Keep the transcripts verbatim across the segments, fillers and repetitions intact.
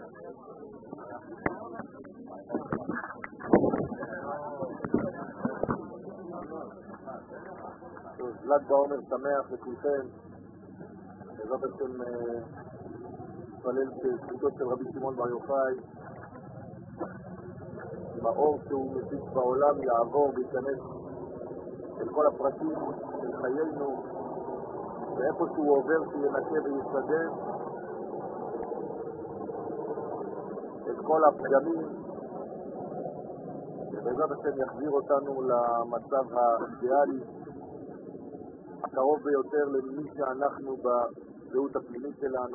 ל"ג בעומר שמח לכולכם. בעזרת השם נתפלל שזכותו של רבי שמעון בר יוחאי באור שהוא מפיץ בעולם יעבור וייכנס אל כל הפרטים של חיינו, ואיפה שהוא עובר שינקה ויסדר את כל הפגמים, ובעזרת השם יחזיר אותנו למצב האידיאלי הקרוב ביותר למי שאנחנו בזהות הפנימית שלנו.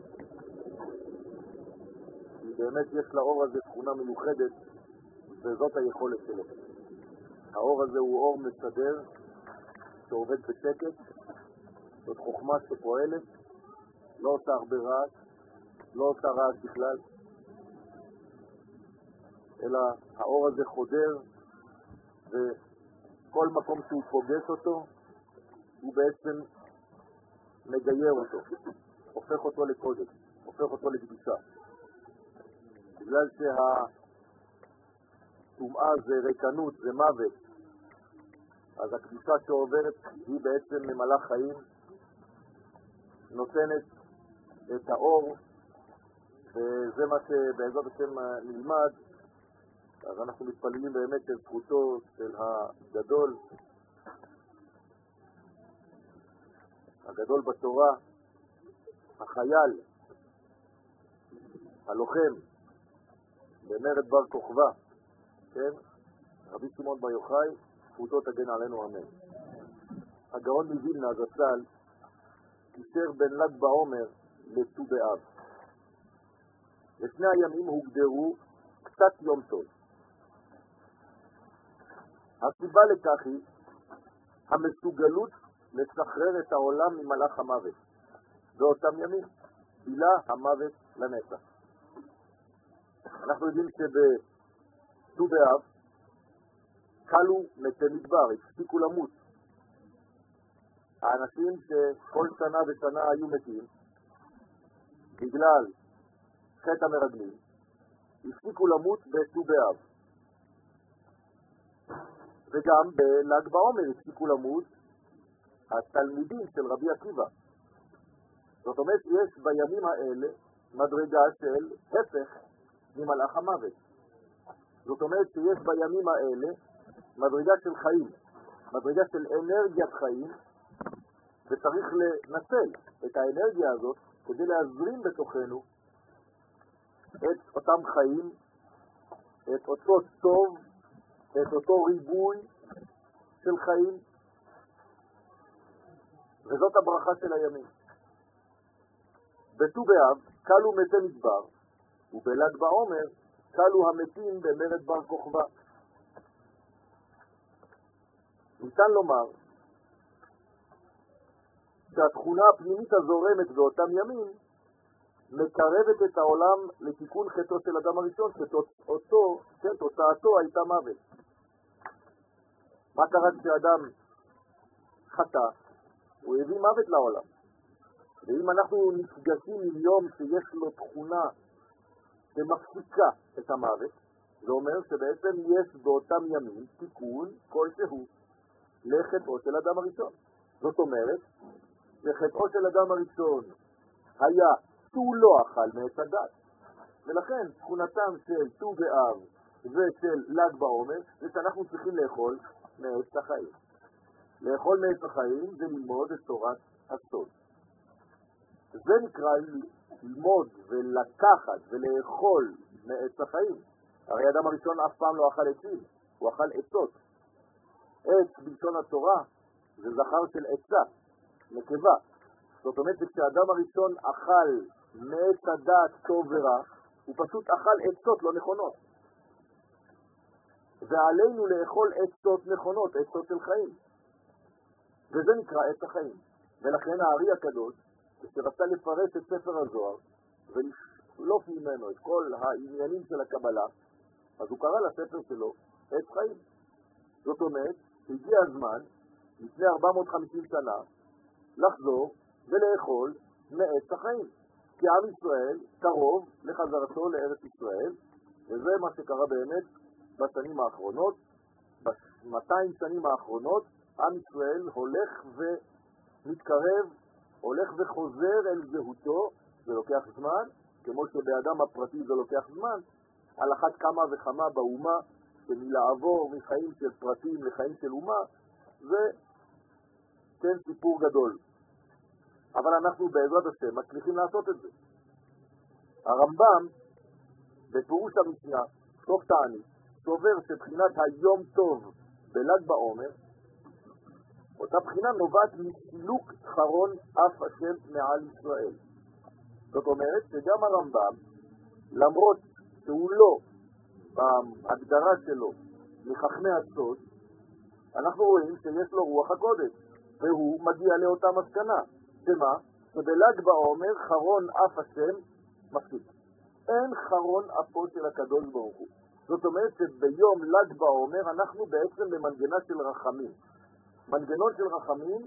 כי באמת יש לאור הזה תכונה מיוחדת, וזאת היכולת שלו. האור הזה הוא אור מסדר שעובד בשקט, זאת חוכמה שפועלת, לא עושה הרבה רעש, לא עושה רעש בכלל, אלא האור הזה חודר, וכל מקום שהוא פוגש אותו הוא בעצם מגייר אותו, הופך אותו לקודש, הופך אותו לקדושה. בגלל שהטומאה זה ריקנות, זה מוות, אז הקדושה שעוברת היא בעצם ממלאה חיים, נותנת את האור, וזה מה שבעזרת השם נלמד. אז אנחנו מתפללים באמת של זכותו של הגדול, הגדול בתורה, החייל, הלוחם, במרד בר כוכבא, כן? רבי שמעון בר יוחאי, זכותו תגן עלינו אמן. הגאון מווילנה זצ"ל קישר בין ל"ג בעומר לט"ו באב. לשני הימים הוגדרו קצת יום טוב. הסיבה לכך היא המסוגלות לשחרר את העולם ממלאך המוות. באותם ימים בילה המוות לנצח. אנחנו יודעים שבט"ו באב קלו מתי מדבר, הפסיקו למות. האנשים שכל שנה ושנה היו מתים בגלל חטא המרגלים הפסיקו למות בט"ו באב. וגם בל"ג בעומר הפסיקו למות התלמידים של רבי עקיבא. זאת אומרת, יש בימים האלה מדרגה של הפך ממלאך המוות. זאת אומרת שיש בימים האלה מדרגה של חיים, מדרגה של אנרגיית חיים, וצריך לנצל את האנרגיה הזאת כדי להזרים בתוכנו את אותם חיים, את אותו טוב, את אותו ריבוי של חיים, וזאת הברכה של הימים. בט"ו באב קלו מתי מדבר, ובל"ג בעומר קלו המתים במרד בר כוכבא. ניתן לומר שהתכונה הפנימית הזורמת באותם ימים מקרבת את העולם לתיקון חטאו של אדם הראשון, שתוצאתו, כן, תוצאתו הייתה מוות. מה קרה כשאדם חטא? הוא הביא מוות לעולם. ואם אנחנו נפגשים עם יום שיש לו תכונה שמפסיקה את המוות, זה אומר שבעצם יש באותם ימים תיקון כלשהו לחטאו של אדם הראשון. זאת אומרת שחטאו של אדם הראשון היה שהוא לא אכל מעץ הדת, ולכן תכונתם של ט"ו באב ושל ל"ג בעומר זה שאנחנו צריכים לאכול מעץ החיים. לאכול מעץ החיים זה ללמוד את תורת הסוד. זה נקרא ללמוד ולקחת ולאכול מעץ החיים. הרי האדם הראשון אף פעם לא אכל עצים, הוא אכל עצות. עץ בלשון התורה זה זכר של עצה, נקבה. זאת אומרת שכשהאדם הראשון אכל מעץ הדעת טוב ורע, הוא פשוט אכל עצות לא נכונות. ועלינו לאכול עצות נכונות, עצות של חיים. וזה נקרא עץ החיים. ולכן הארי הקדוש, כשרצה לפרש את ספר הזוהר ולשלוף ממנו את כל העניינים של הקבלה, אז הוא קרא לספר שלו עץ חיים. זאת אומרת, הגיע הזמן, לפני ארבע מאות וחמישים שנה, לחזור ולאכול מעץ החיים. כי עם ישראל קרוב לחיים. בחזרתו לארץ ישראל, וזה מה שקרה באמת בשנים האחרונות. ב-מאתיים שנים האחרונות עם ישראל הולך ומתקרב, הולך וחוזר אל זהותו. זה לוקח זמן, כמו שבאדם הפרטי זה לוקח זמן, על אחת כמה וכמה באומה, שמלעבור מחיים של פרטים לחיים של אומה, זה כן סיפור גדול. אבל אנחנו בעזרת השם מצליחים לעשות את זה. הרמב"ם בפירוש המשנה, סוף תענית, סובר שבחינת היום טוב בל"ג בעומר, אותה בחינה נובעת מסילוק חרון אף השם מעל ישראל. זאת אומרת שגם הרמב"ם, למרות שהוא לא בהגדרה שלו מחכמי הסוד, אנחנו רואים שיש לו רוח הקודש, והוא מגיע לאותה מסקנה, שמה? שבל"ג בעומר חרון אף השם מפסיק. אין חרון אפו של הקדוש ברוך הוא. זאת אומרת שביום ל"ג בעומר אנחנו בעצם במנגנה של רחמים. מנגנון של רחמים,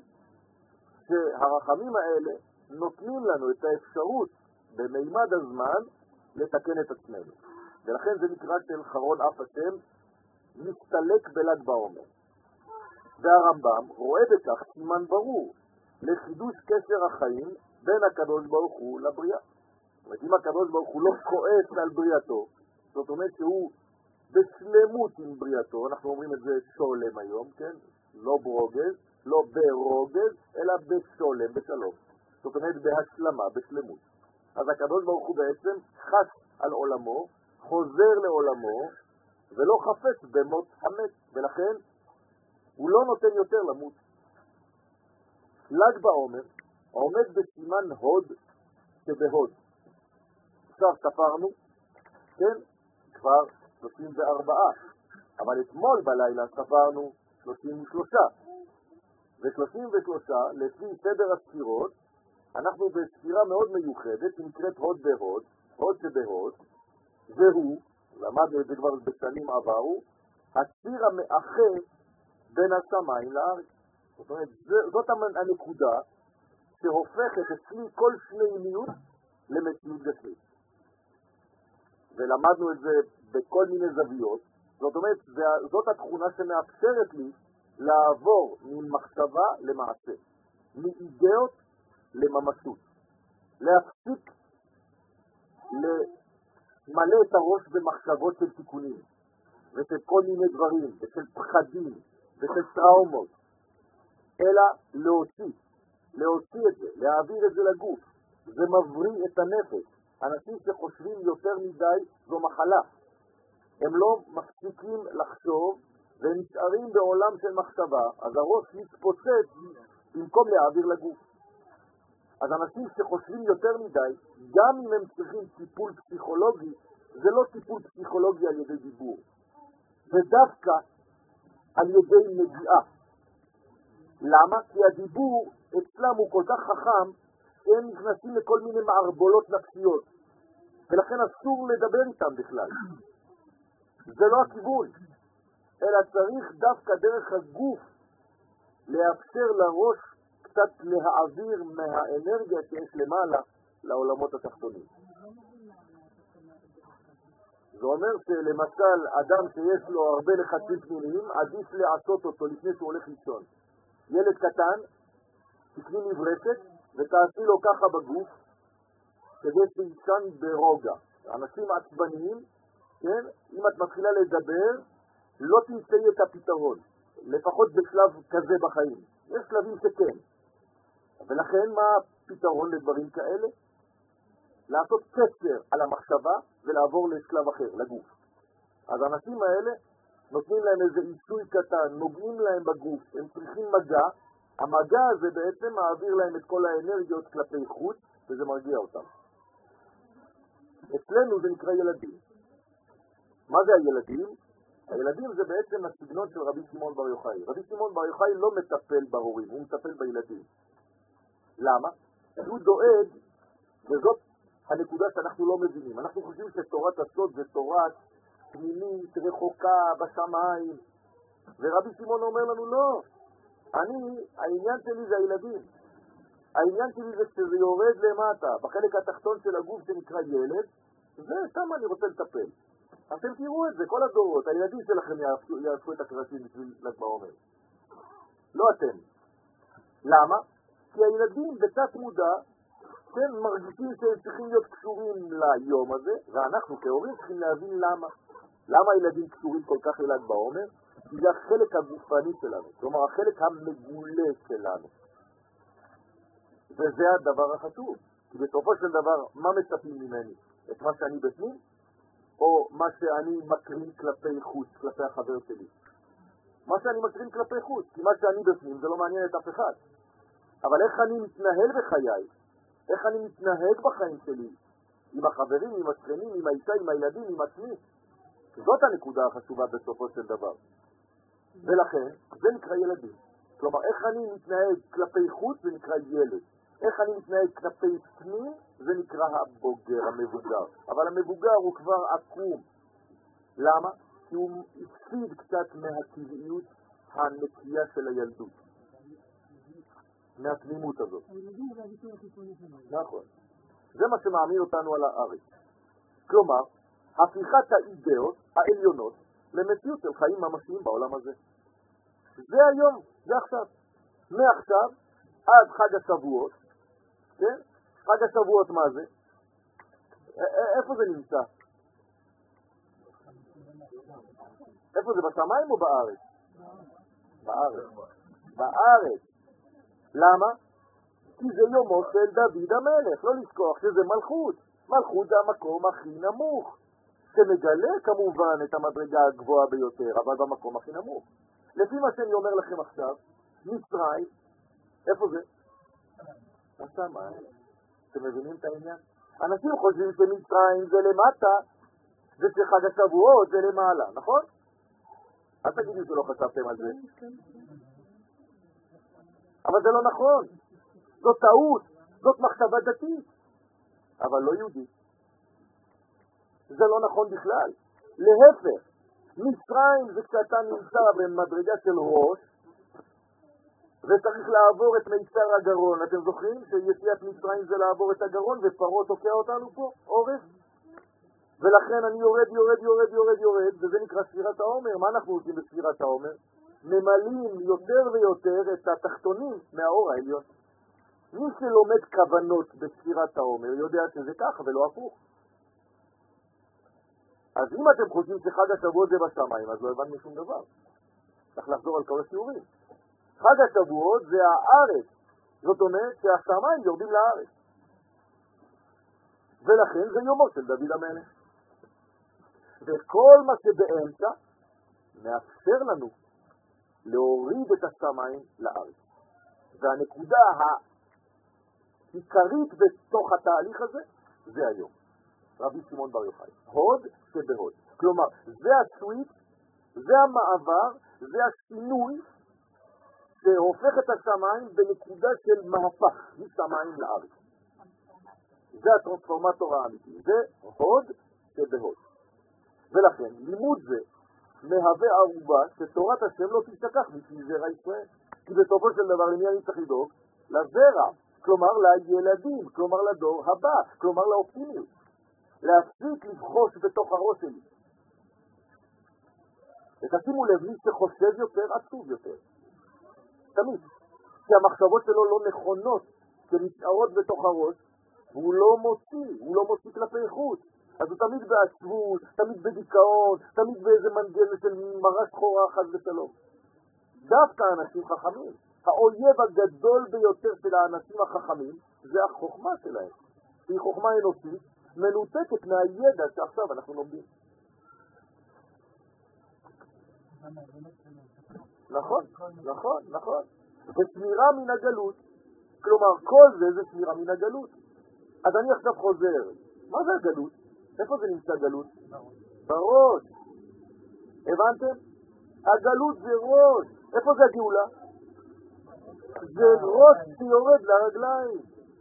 שהרחמים האלה נותנים לנו את האפשרות במימד הזמן לתקן את עצמנו. ולכן זה נקרא של חרון אף השם מסתלק בל"ג בעומר. והרמב"ם רואה בכך סימן ברור לחידוש קשר החיים בין הקדוש ברוך הוא לבריאה. זאת אומרת, אם הקדוש ברוך הוא לא כועס על בריאתו, זאת אומרת שהוא בשלמות עם בריאתו, אנחנו אומרים את זה שולם היום, כן? לא ברוגז, לא ברוגז, אלא בשולם, בשלום. זאת אומרת בהשלמה, בשלמות. אז הקדוש ברוך הוא בעצם חס על עולמו, חוזר לעולמו, ולא חפץ במות המת, ולכן הוא לא נותן יותר למות. ל"ג בעומר עומד בסימן הוד שבהוד. עכשיו ספרנו, כן, כבר שלושים וארבע, אבל אתמול בלילה ספרנו שלושים ושלוש. ו-שלושים ושלוש, לפי סדר הספירות, אנחנו בספירה מאוד מיוחדת, שנקראת הוד בהוד, הוד שבהוד, והוא, למדנו את זה כבר בשנים עברו, הספיר המאחה בין השמיים לארץ. זאת אומרת, זאת הנקודה שהופכת אצלי כל שניות למציאות גשמית. ולמדנו את זה בכל מיני זוויות. זאת אומרת, זאת התכונה שמאפשרת לי לעבור ממחשבה למעשה, מאידאות לממשות, להפסיק למלא את הראש במחשבות של תיקונים ושל כל מיני דברים ושל פחדים ושל טראומות, אלא להוציא, להוציא את זה, להעביר את זה לגוף. זה מבריא את הנפש. אנשים שחושבים יותר מדי זו מחלה. הם לא מפסיקים לחשוב והם נשארים בעולם של מחשבה, אז הראש מתפוצץ במקום להעביר לגוף. אז אנשים שחושבים יותר מדי, גם אם הם צריכים טיפול פסיכולוגי, זה לא טיפול פסיכולוגי על ידי דיבור. זה דווקא על ידי נגיעה. למה? כי הדיבור אצלם הוא כל כך חכם, שהם נכנסים לכל מיני מערבולות נפשיות. ולכן אסור לדבר איתם בכלל. זה לא הכיוון. אלא צריך דווקא דרך הגוף לאפשר לראש קצת להעביר מהאנרגיה שיש למעלה לעולמות התחתונים. זה אומר שלמשל אדם שיש לו הרבה לחצים פנימיים, עדיף לעשות אותו לפני שהוא הולך לישון. ילד קטן, תקני מברשת ותעשי לו ככה בגוף כדי שישן ברוגע. אנשים עצבניים, כן? אם את מתחילה לדבר, לא תמצאי את הפתרון, לפחות בשלב כזה בחיים. יש שלבים שכן. ולכן מה הפתרון לדברים כאלה? לעשות קצר על המחשבה ולעבור לשלב אחר, לגוף. אז האנשים האלה נותנים להם איזה עיסוי קטן, נוגעים להם בגוף, הם צריכים מגע, המגע הזה בעצם מעביר להם את כל האנרגיות כלפי חוץ, וזה מרגיע אותם. אצלנו זה נקרא ילדים. מה זה הילדים? הילדים זה בעצם הסגנון של רבי שמעון בר יוחאי. רבי שמעון בר יוחאי לא מטפל בהורים, הוא מטפל בילדים. למה? הוא דואג, וזאת הנקודה שאנחנו לא מבינים. אנחנו חושבים שתורת הסוד זה תורת פנימית, רחוקה, בשמיים. ורבי שמעון אומר לנו, לא. אני, העניין שלי זה הילדים. העניין שלי זה שזה יורד למטה, בחלק התחתון של הגוף שנקרא ילד, זה סתם אני רוצה לטפל. אתם תראו את זה, כל הדורות, הילדים שלכם יעשו, יעשו את הקרשים בשביל ל"ג בעומר. לא אתם. למה? כי הילדים בתת מודע, כן, מרגישים שהם צריכים להיות קשורים ליום הזה, ואנחנו כהורים צריכים להבין למה. למה הילדים קשורים כל כך ל"ג בעומר? כי זה החלק הגופני שלנו, כלומר החלק המגולה שלנו. וזה הדבר החשוב. כי בסופו של דבר, מה מצפים ממני? את מה שאני בפנים? או מה שאני מקרין כלפי חוץ, כלפי החבר שלי? מה שאני מקרין כלפי חוץ, כי מה שאני בפנים זה לא מעניין את אף אחד. אבל איך אני מתנהל בחיי? איך אני מתנהג בחיים שלי? עם החברים, עם השכנים, עם האישה, עם הילדים, עם עצמי? זאת הנקודה החשובה בסופו של דבר. ולכן, זה נקרא ילדים. כלומר, איך אני מתנהג כלפי חוץ זה נקרא ילד. איך אני מתנהג כלפי פנים זה נקרא הבוגר, המבוגר. אבל המבוגר הוא כבר עקום. למה? כי הוא הפסיד קצת מהטבעיות הנקייה של הילדות. מהתמימות הזאת. נכון. זה מה שמעמיד אותנו על הארץ. כלומר, הפיכת האידאות העליונות למציאות של חיים ממשיים בעולם הזה. זה היום, זה עכשיו. מעכשיו עד חג השבועות, כן? חג השבועות מה זה? איפה זה נמצא? איפה זה, בשמיים או בארץ? בארץ. בארץ. למה? כי זה יומו של דוד המלך, לא לשכוח שזה מלכות. מלכות זה המקום הכי נמוך, שמגלה כמובן את המדרגה הגבוהה ביותר, אבל במקום הכי נמוך. לפי מה שאני אומר לכם עכשיו, מצרים, איפה זה? בשמיים. אתם מבינים את העניין? אנשים חושבים שמצרים זה למטה, ושחג השבועות זה למעלה, נכון? אל תגידו שלא חשבתם על זה. אבל זה לא נכון. זאת טעות, זאת מחשבה דתית, אבל לא יהודית. זה לא נכון בכלל. להפך, מצרים זה כשאתה נמצא במדרגה של ראש, וצריך לעבור את מיצר הגרון. אתם זוכרים שיציאת מצרים זה לעבור את הגרון, ופרעה תוקע אותנו פה, עורף? ולכן אני יורד, יורד, יורד, יורד, יורד, וזה נקרא ספירת העומר. מה אנחנו עושים בספירת העומר? ממלאים יותר ויותר את התחתונים מהאור העליון. מי שלומד כוונות בספירת העומר יודע שזה ככה ולא הפוך. אז אם אתם חושבים שחג השבועות זה בשמיים, אז לא הבנתם שום דבר. צריך לחזור על כל השיעורים. חג השבועות זה הארץ. זאת אומרת שהשמיים יורדים לארץ. ולכן זה יומו של דוד המלך. וכל מה שבאמצע מאפשר לנו להוריד את השמיים לארץ. והנקודה העיקרית בתוך התהליך הזה זה היום. רבי שמעון בר יוחאי. הוד שבהוד. כלומר, זה הסוויץ', זה המעבר, זה השינוי שהופך את השמיים בנקודה של מהפך משמיים לארץ. זה הטרנספורמטור האמיתי. זה הוד שבהוד. ולכן, לימוד זה מהווה ערובה שתורת השם לא תשתכח מפי זרע ישראל. כי בסופו של דבר, למי אני צריך לדאוג? לזרע. כלומר, לילדים. כלומר, לדור הבא. כלומר, לאופטימיות. להפסיק לבחוש בתוך הראש שלי. ותשימו לב, מי שחושב יותר, עצוב יותר. תמיד. כי המחשבות שלו לא נכונות, שנשארות בתוך הראש, והוא לא מוציא, הוא לא מוציא כלפי חוץ. אז הוא תמיד בעצבות, תמיד בדיכאון, תמיד באיזה מנגנון של מראה שחורה אחת ושלום. דווקא האנשים חכמים. האויב הגדול ביותר של האנשים החכמים זה החוכמה שלהם. היא חוכמה אנושית, מנותקת מהידע שעכשיו אנחנו לומדים. נכון, נכון, נכון. ושמירה מן הגלות. כלומר, כל זה זה שמירה מן הגלות. אז אני עכשיו חוזר. מה זה הגלות? איפה זה נמצא גלות? בראש. הבנתם? הגלות זה ראש. איפה זה הגאולה? זה ראש שיורד לרגליים.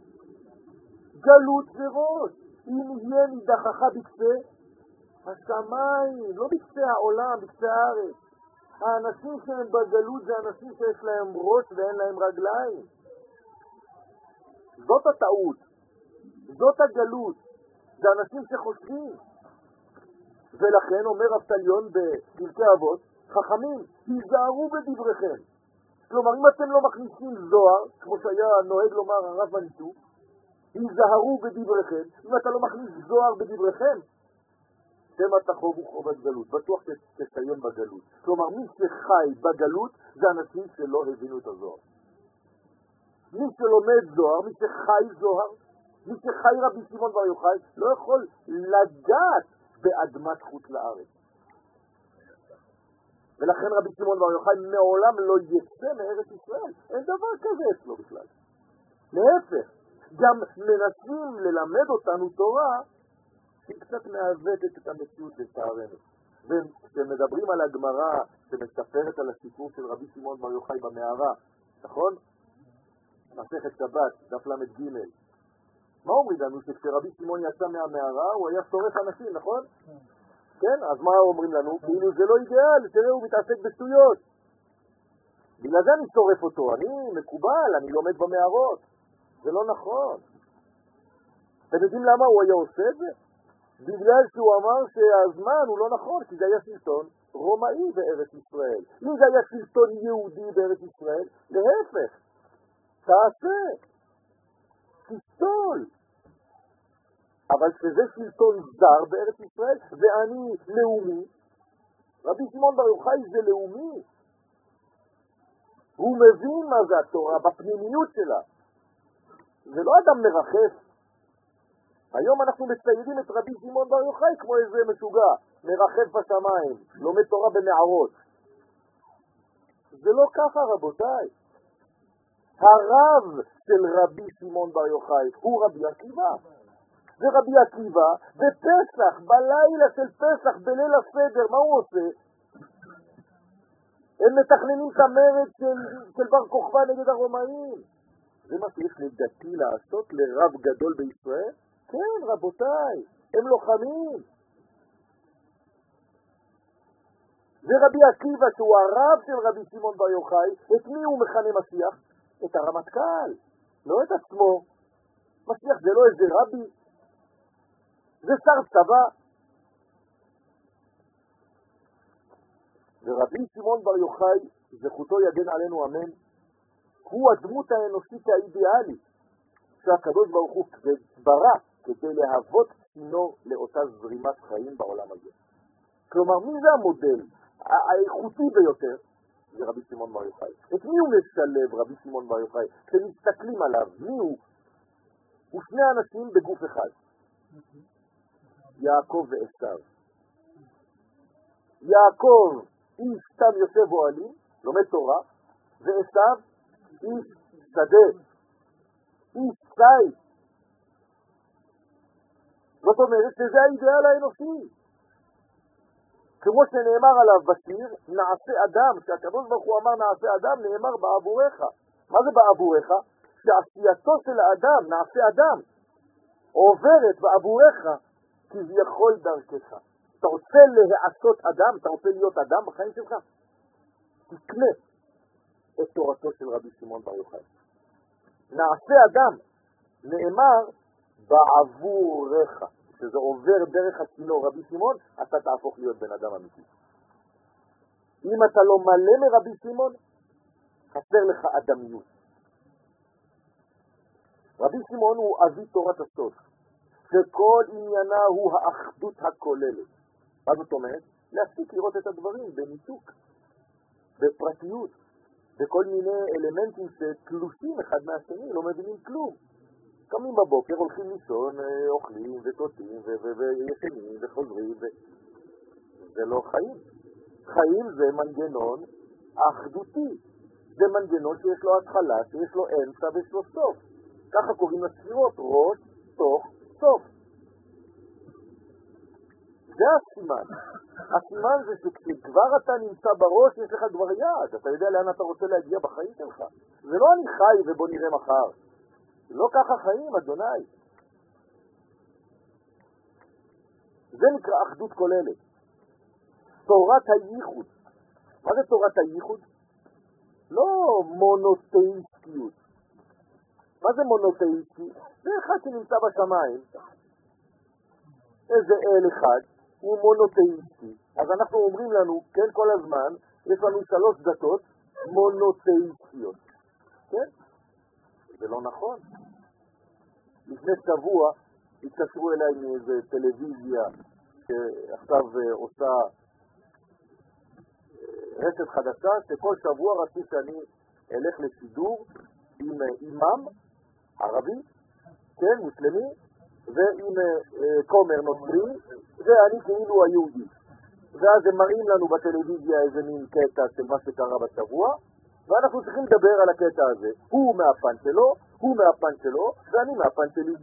גלות זה ראש. אם יהיה נידחך בקצה השמיים, לא בקצה העולם, בקצה הארץ. האנשים שהם בגלות זה אנשים שיש להם ראש ואין להם רגליים. זאת הטעות. זאת הגלות. זה אנשים שחושבים. ולכן אומר אבטליון בפרקי אבות, חכמים, היזהרו בדבריכם. כלומר, אם אתם לא מכניסים זוהר, כמו שהיה נוהג לומר הרב מניטו, היזהרו בדבריכם. אם אתה לא מכניס זוהר בדבריכם, תמה תחובו חובת גלות, בטוח תסיים בגלות. כלומר, מי שחי בגלות זה אנשים שלא הבינו את הזוהר. מי שלומד זוהר, מי שחי זוהר, מי שחי רבי שמעון בר יוחאי, לא יכול לגעת באדמת חוץ לארץ. ולכן רבי שמעון בר יוחאי מעולם לא יצא מארץ ישראל. אין דבר כזה אצלו בכלל. להפך, גם מנסים ללמד אותנו תורה שהיא קצת מעוותת את המציאות לצערנו. וכשמדברים על הגמרא שמספרת על הסיפור של רבי שמעון בר יוחאי במערה, נכון? מסכת שבת, דף למד ג', מה אומרים לנו? שכשרבי שמעון יצא מהמערה הוא היה שורף אנשים, נכון? כן? אז מה אומרים לנו? כאילו זה לא אידיאל, תראה הוא מתעסק בשטויות. בגלל זה אני שורף אותו, אני מקובל, אני לומד במערות. זה לא נכון. אתם יודעים למה הוא היה עושה את זה? בגלל שהוא אמר שהזמן הוא לא נכון, כי זה היה שלטון רומאי בארץ ישראל. אם זה היה שלטון יהודי בארץ ישראל, להפך, תעשה, תסתול. אבל שזה שלטון זר בארץ ישראל, ואני לאומי, רבי שמעון בר יוחאי זה לאומי. הוא מבין מה זה התורה בפנימיות שלה. זה לא אדם מרחף. היום אנחנו מציידים את רבי שמעון בר יוחאי כמו איזה משוגע, מרחף בשמיים, לומד תורה במערות. זה לא ככה רבותיי. הרב של רבי שמעון בר יוחאי הוא רבי עקיבא. ורבי עקיבא בפסח, בלילה של פסח, בליל הסדר, מה הוא עושה? הם מתכננים את המרד של, של בר כוכבא נגד הרומאים. זה מה שיש לדעתי לעשות לרב גדול בישראל? כן, רבותיי, הם לוחמים. ורבי עקיבא, שהוא הרב של רבי שמעון בר יוחאי, את מי הוא מכנה משיח? את הרמטכ"ל, לא את עצמו. משיח זה לא איזה רבי, זה שר צבא. ורבי שמעון בר יוחאי, זכותו יגן עלינו אמן, הוא הדמות האנושית האידיאלית שהקדוש ברוך הוא ברא כדי להוות צינור לאותה זרימת חיים בעולם הזה. כלומר, מי זה המודל האיכותי ביותר? זה רבי שמעון בר יוחאי. את מי הוא משלב רבי שמעון בר יוחאי? כשמסתכלים עליו, מי הוא? הוא שני אנשים בגוף אחד. יעקב ועשיו. יעקב איש סתם יושב אוהלים, לומד תורה, ועשיו איש שדה, איש צי. זאת אומרת שזה האידאל האנושי. כמו שנאמר עליו בשיר, נעשה אדם, שהקדוש ברוך הוא אמר נעשה אדם, נאמר בעבורך. מה זה בעבורך? שעשייתו של האדם, נעשה אדם, עוברת בעבורך כביכול דרכך. אתה רוצה להעשות אדם, אתה רוצה להיות אדם בחיים שלך? תקנה את תורתו של רבי שמעון בר יוחאי. נעשה אדם, נאמר בעבורך. שזה עובר דרך הצינור רבי שמעון, אתה תהפוך להיות בן אדם אמיתי. אם אתה לא מלא מרבי שמעון, חסר לך אדמיות. רבי שמעון הוא אבי תורת הסוד, שכל עניינה הוא האחדות הכוללת. מה זאת אומרת? להפסיק לראות את הדברים בניתוק, בפרטיות, בכל מיני אלמנטים שתלושים אחד מהשני, לא מבינים כלום. קמים בבוקר, הולכים לישון, אוכלים ותותים וישנים וחוזרים. זה לא חיים. חיים זה מנגנון אחדותי. זה מנגנון שיש לו התחלה, שיש לו אמצע ויש לו סוף. ככה קוראים לספירות, ראש, תוך, סוף. זה הסימן. הסימן זה שכשכבר אתה נמצא בראש, יש לך כבר יעד. אתה יודע לאן אתה רוצה להגיע בחיים שלך. זה לא אני חי ובוא נראה מחר. לא ככה חיים, אדוני. זה נקרא אחדות כוללת. תורת הייחוד. מה זה תורת הייחוד? לא מונותאיסטיות. מה זה מונותאיסטי? זה אחד שנמצא בשמיים, איזה אל אחד, הוא מונותאיסטי. אז אנחנו אומרים לנו, כן, כל הזמן, יש לנו שלוש דתות מונותאיסטיות. כן? זה לא נכון. לפני שבוע התקשרו אליי מאיזה טלוויזיה שעכשיו עושה רשת חדשה, שכל שבוע רצו שאני אלך לשידור עם אימאם ערבי, כן, מוסלמי, ועם כומר נוצרי, ואני כאילו היהודי. ואז הם מראים לנו בטלוויזיה איזה מין קטע של מה שקרה בשבוע, ואנחנו צריכים לדבר על הקטע הזה. הוא מהפן שלו, הוא מהפן שלו, ואני מהפן שלי.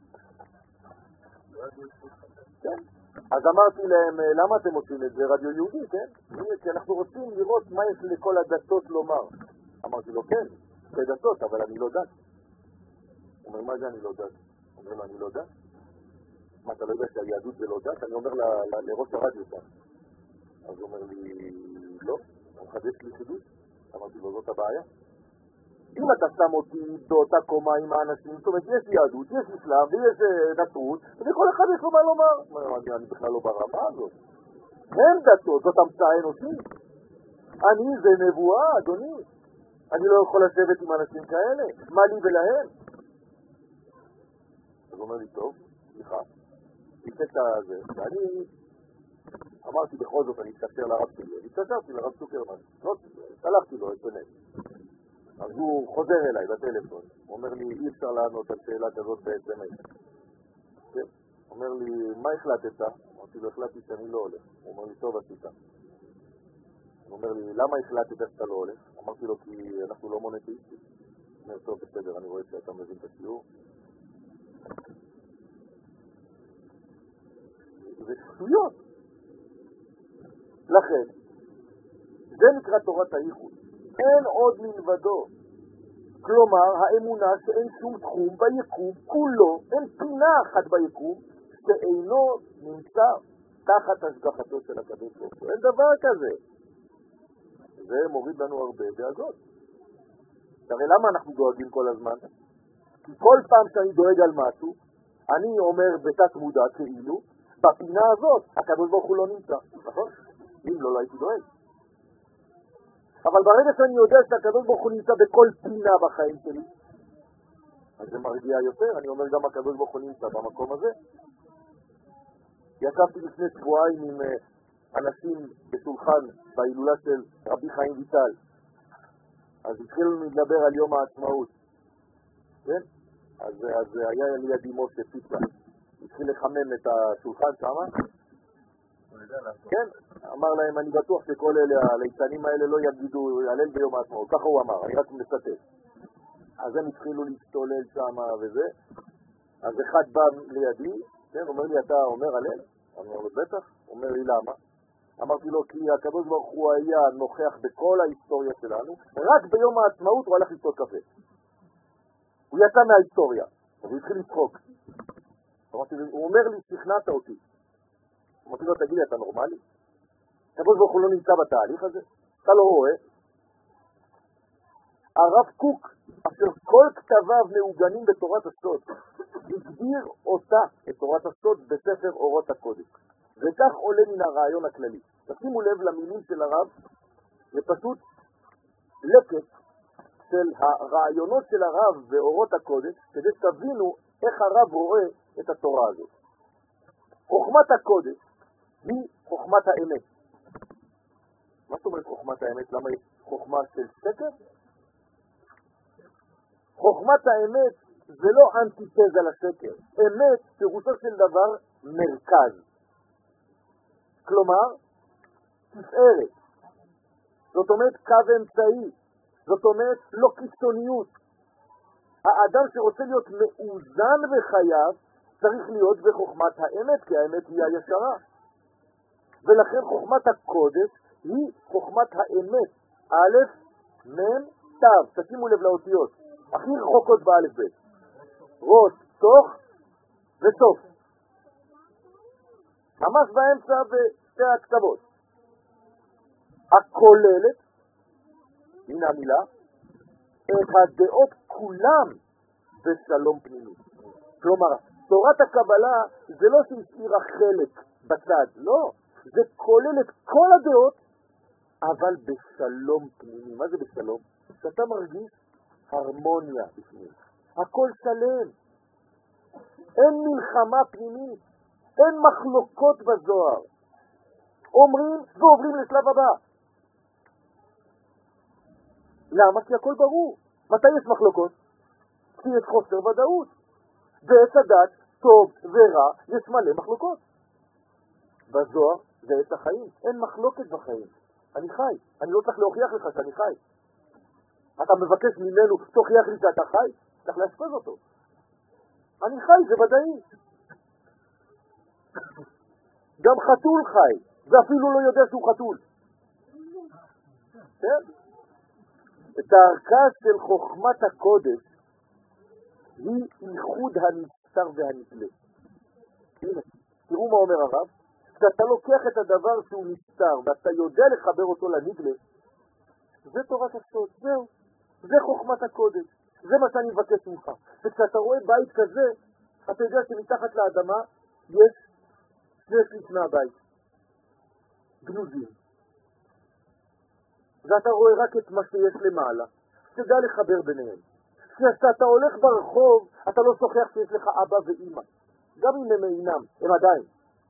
כן? אז אמרתי להם, למה אתם עושים את זה? רדיו יהודי, כן? כי אנחנו רוצים לראות מה יש לכל הדתות לומר. אמרתי לו, כן, זה דתות, אבל אני לא דת. הוא אומר, מה זה אני לא דת? הוא אומר לו, אני לא דת? מה, אתה לא יודע שהיהדות זה לא דת? אני אומר לראש הרדיו דת. אז הוא אומר לי, לא, הוא מחדש לי חידוש. אמרתי לו, זאת הבעיה. אם אתה שם אותי באותה קומה עם האנשים, זאת אומרת, יש יהדות, יש אסלאם ויש נצרות, וכל אחד יש לו מה לומר. אני, אני בכלל לא ברמה הזאת. הם דתות, זאת המצאה אנושית. אני זה נבואה, אדוני. אני לא יכול לשבת עם אנשים כאלה. מה לי ולהם? אז הוא אומר לי, טוב, סליחה. תצאת הזה, ואני אמרתי בכל זאת, אני אתקשר לרב שלי. אני התקשרתי לרב צוקרמן. לא, שלחתי לו את זה. אז הוא חוזר אליי בטלפון, הוא אומר לי, אי אפשר לענות על שאלה כזאת בעצם. כן? הוא אומר לי, מה החלטת? אמרתי לו, החלטתי שאני לא הולך. הוא אומר לי, טוב, עשית. הוא אומר לי, למה החלטת שאתה לא הולך? אמרתי לו, כי אנחנו לא מונותאיסטים. הוא אומר, טוב, בסדר, אני רואה שאתה מבין את השיעור. זה שטויות. לכן, זה נקרא תורת הייחוד. אין עוד מלבדו. כלומר, האמונה שאין שום תחום ביקום כולו, אין פינה אחת ביקום שאינו נמצא תחת השגחתו של הקדוש ברוך הוא. אין דבר כזה. זה מוריד לנו הרבה דאגות. הרי למה אנחנו דואגים כל הזמן? כי כל פעם שאני דואג על משהו, אני אומר בתת מודע כאילו, בפינה הזאת הקדוש ברוך הוא לא נמצא. נכון? אם לא, לא הייתי דואג. אבל ברגע שאני יודע שהקדוש ברוך הוא נמצא בכל פינה בחיים שלי, אז זה מרגיע יותר. אני אומר גם הקדוש ברוך הוא נמצא במקום הזה. ישבתי לפני שבועיים עם אנשים בשולחן בהילולה של רבי חיים ויטל. אז התחילנו לדבר על יום העצמאות. כן? אז, אז היה לידי משה פיצה. התחיל לחמם את השולחן שם. כן? אמר להם, אני בטוח שכל אלה, הליצנים האלה לא יגידו הלל ביום העצמאות. ככה הוא אמר, אני רק מצטט. אז הם התחילו להשתולל שם וזה. אז אחד בא לידי, כן? אומר לי, אתה אומר הלל? אני אומר לו, בטח. אומר לי, למה? אמרתי לו, כי הקדוש ברוך הוא היה נוכח בכל ההיסטוריה שלנו, רק ביום העצמאות הוא הלך לשתות קפה. הוא יצא מההיסטוריה, אז הוא התחיל לצחוק. הוא אומר לי, שכנעת אותי. אמרתי לו, תגיד לי, אתה נורמלי? הקדוש ברוך הוא לא נמצא בתהליך הזה? אתה לא רואה? הרב קוק, אשר כל כתביו מעוגנים בתורת הסוד, הגדיר אותה, את תורת הסוד, בספר אורות הקודש. וכך עולה מן הרעיון הכללי. תשימו לב למילים של הרב, זה פשוט לקט של הרעיונות של הרב באורות הקודש, כדי שתבינו איך הרב רואה את התורה הזאת. חוכמת הקודש היא חוכמת האמת. מה זאת אומרת חוכמת האמת? למה היא חוכמה של שקר? חוכמת האמת זה לא אנטיתזה לשקר. אמת פירושו של דבר מרכז. כלומר, תפארת. זאת אומרת קו אמצעי. זאת אומרת לא קיצוניות. האדם שרוצה להיות מאוזן בחייו צריך להיות בחוכמת האמת, כי האמת היא הישרה. ולכן חוכמת הקודש היא חוכמת האמת. א', מ', ת'. תשימו לב לאותיות. הכי רחוקות באלף ב'. ראש, תוך וסוף. ממש באמצע בשתי הקצוות. הכוללת, הנה המילה, את הדעות כולם בשלום פנימי. כלומר, תורת הקבלה זה לא שהשאירה חלק בצד, לא. זה כולל את כל הדעות, אבל בשלום פנימי. מה זה בשלום? שאתה מרגיש הרמוניה בפנים. הכל שלם. אין מלחמה פנימית. אין מחלוקות בזוהר. אומרים ועוברים לשלב הבא. למה? כי הכל ברור. מתי יש מחלוקות? כי יש חוסר ודאות. בעץ הדת, טוב ורע, יש מלא מחלוקות. בזוהר זה עץ החיים. אין מחלוקת בחיים. אני חי. אני לא צריך להוכיח לך שאני חי. אתה מבקש ממנו, תוכיח לי שאתה חי? צריך להשפז אותו. אני חי, זה ודאי. גם חתול חי, ואפילו לא יודע שהוא חתול. כן? דרכה של חוכמת הקודש היא ייחוד הנסתר והנגלה. תראו מה אומר הרב. כשאתה לוקח את הדבר שהוא נסתר ואתה יודע לחבר אותו לנגלה, זה תורת הסוד, זהו. זה חוכמת הקודש. זה מה שאני מבקש ממך. וכשאתה רואה בית כזה, אתה יודע שמתחת לאדמה יש שני שליש מהבית. גנוזים. ואתה רואה רק את מה שיש למעלה. תדע לחבר ביניהם. כשאתה הולך ברחוב, אתה לא שוכח שיש לך אבא ואמא. גם אם הם אינם, הם עדיין.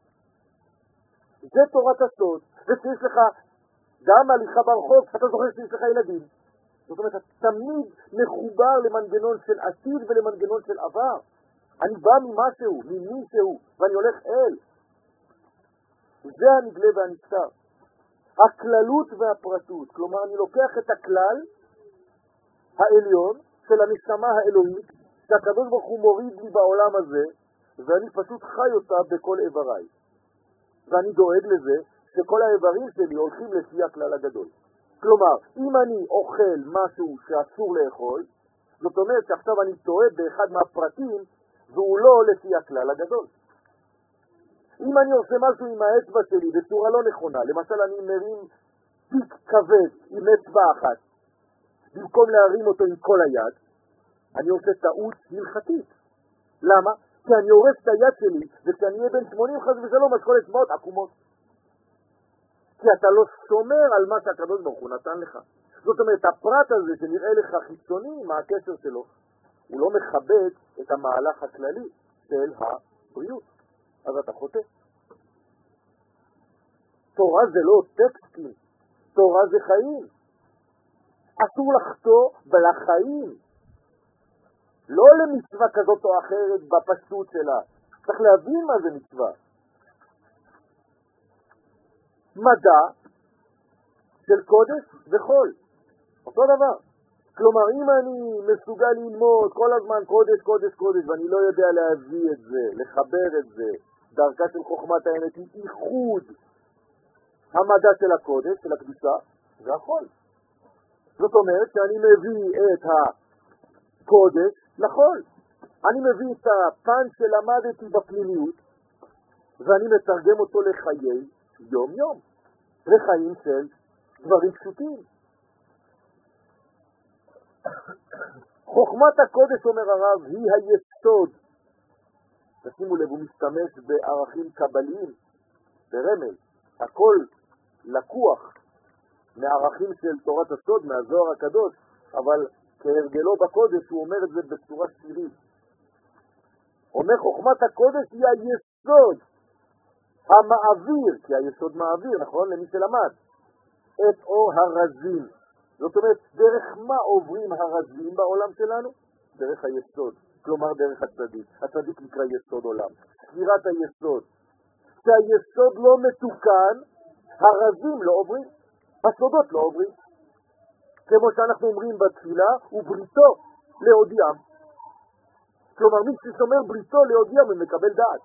זה תורת הסוד. וכשיש לך גם הליכה ברחוב, אתה זוכר שיש לך ילדים. זאת אומרת, אתה תמיד מחובר למנגנון של עתיד ולמנגנון של עבר. אני בא ממשהו, ממישהו, ואני הולך אל. זה הנגלה והנסתר. הכללות והפרטות. כלומר, אני לוקח את הכלל העליון של הנשמה האלוהית, שהקדוש ברוך הוא מוריד לי בעולם הזה, ואני פשוט חי אותה בכל איבריי. ואני דואג לזה שכל האיברים שלי הולכים לפי הכלל הגדול. כלומר, אם אני אוכל משהו שאסור לאכול, זאת אומרת שעכשיו אני טועה באחד מהפרטים, והוא לא לפי הכלל הגדול. אם אני עושה משהו עם האצבע שלי בצורה לא נכונה, למשל אני מרים פיק כבד עם אצבע אחת, במקום להרים אותו עם כל היד, אני עושה טעות הלכתית. למה? כי אני הורס את היד שלי, וכשאני אהיה בן שמונים חס ושלום, אז כל אצבעות עקומות. כי אתה לא שומר על מה שהקדוש ברוך הוא נתן לך. זאת אומרת, הפרט הזה שנראה לך חיצוני, מה הקשר שלו, הוא לא מכבד את המהלך הכללי של הבריאות. אז אתה חוטא. תורה זה לא טקסטים, תורה זה חיים. אסור לחטוא בלחיים. לא למצווה כזאת או אחרת בפשטות שלה. צריך להבין מה זה מצווה. מדע של קודש וחול. אותו דבר. כלומר, אם אני מסוגל ללמוד כל הזמן קודש, קודש, קודש, ואני לא יודע להביא את זה, לחבר את זה, דרכה של חוכמת האמת היא איחוד המדע של הקודש, של הקדושה, זה החול. זאת אומרת שאני מביא את הקודש לחול. אני מביא את הפן שלמדתי בפנימיות, ואני מתרגם אותו לחיי יום יום, לחיים של דברים פשוטים. חוכמת הקודש, אומר הרב, היא היסוד. תשימו לב, הוא משתמש בערכים קבליים, ברמז. הכל לקוח מערכים של תורת הסוד, מהזוהר הקדוש, אבל כהרגלו בקודש הוא אומר את זה בצורה שירית. אומר חוכמת הקודש היא היסוד המעביר, כי היסוד מעביר, נכון? למי שלמד, את אור הרזים. זאת אומרת, דרך מה עוברים הרזים בעולם שלנו? דרך היסוד, כלומר דרך הצדיק. הצדיק נקרא יסוד עולם. ספירת היסוד. כשהיסוד לא מתוקן, הרזים לא עוברים, הסודות לא עוברים. כמו שאנחנו אומרים בתפילה, ובריתו להודיעם. כלומר, מי ששומר בריתו להודיעם, הוא מקבל דעת.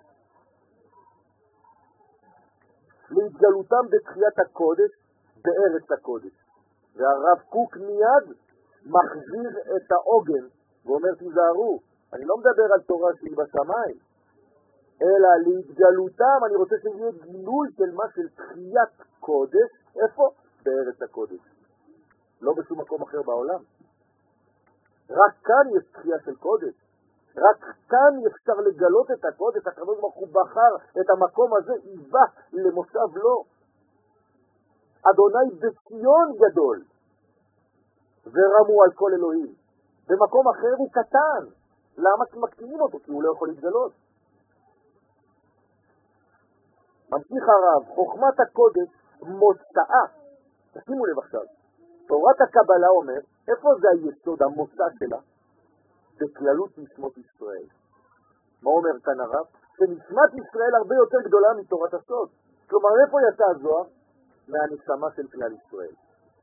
להתגלותם בתחיית הקודש, בארץ הקודש. והרב קוק מיד מחזיר את העוגן, ואומר תיזהרו, אני לא מדבר על תורה שהיא בשמיים, אלא להתגלותם, אני רוצה שיהיה גילוי של מה של תחיית קודש, איפה? בארץ הקודש. לא בשום מקום אחר בעולם. רק כאן יש תחייה של קודש, רק כאן אפשר לגלות את הקוד, את הקדוש ברוך הוא בחר את המקום הזה, היווה למושב לו. אדוני בציון גדול, ורמו על כל אלוהים. במקום אחר הוא קטן. למה? כי מקטינים אותו, כי הוא לא יכול להתגלות. ממשיך הרב, חוכמת הקודש מוצאה. תשימו לב עכשיו. תורת הקבלה אומר, איפה זה היסוד, המוצא שלה? בכללות נשמות ישראל. מה אומר כאן הרב? שנשמת ישראל הרבה יותר גדולה מתורת הסוד. כלומר, איפה יצא הזוהר? מהנשמה של כלל ישראל.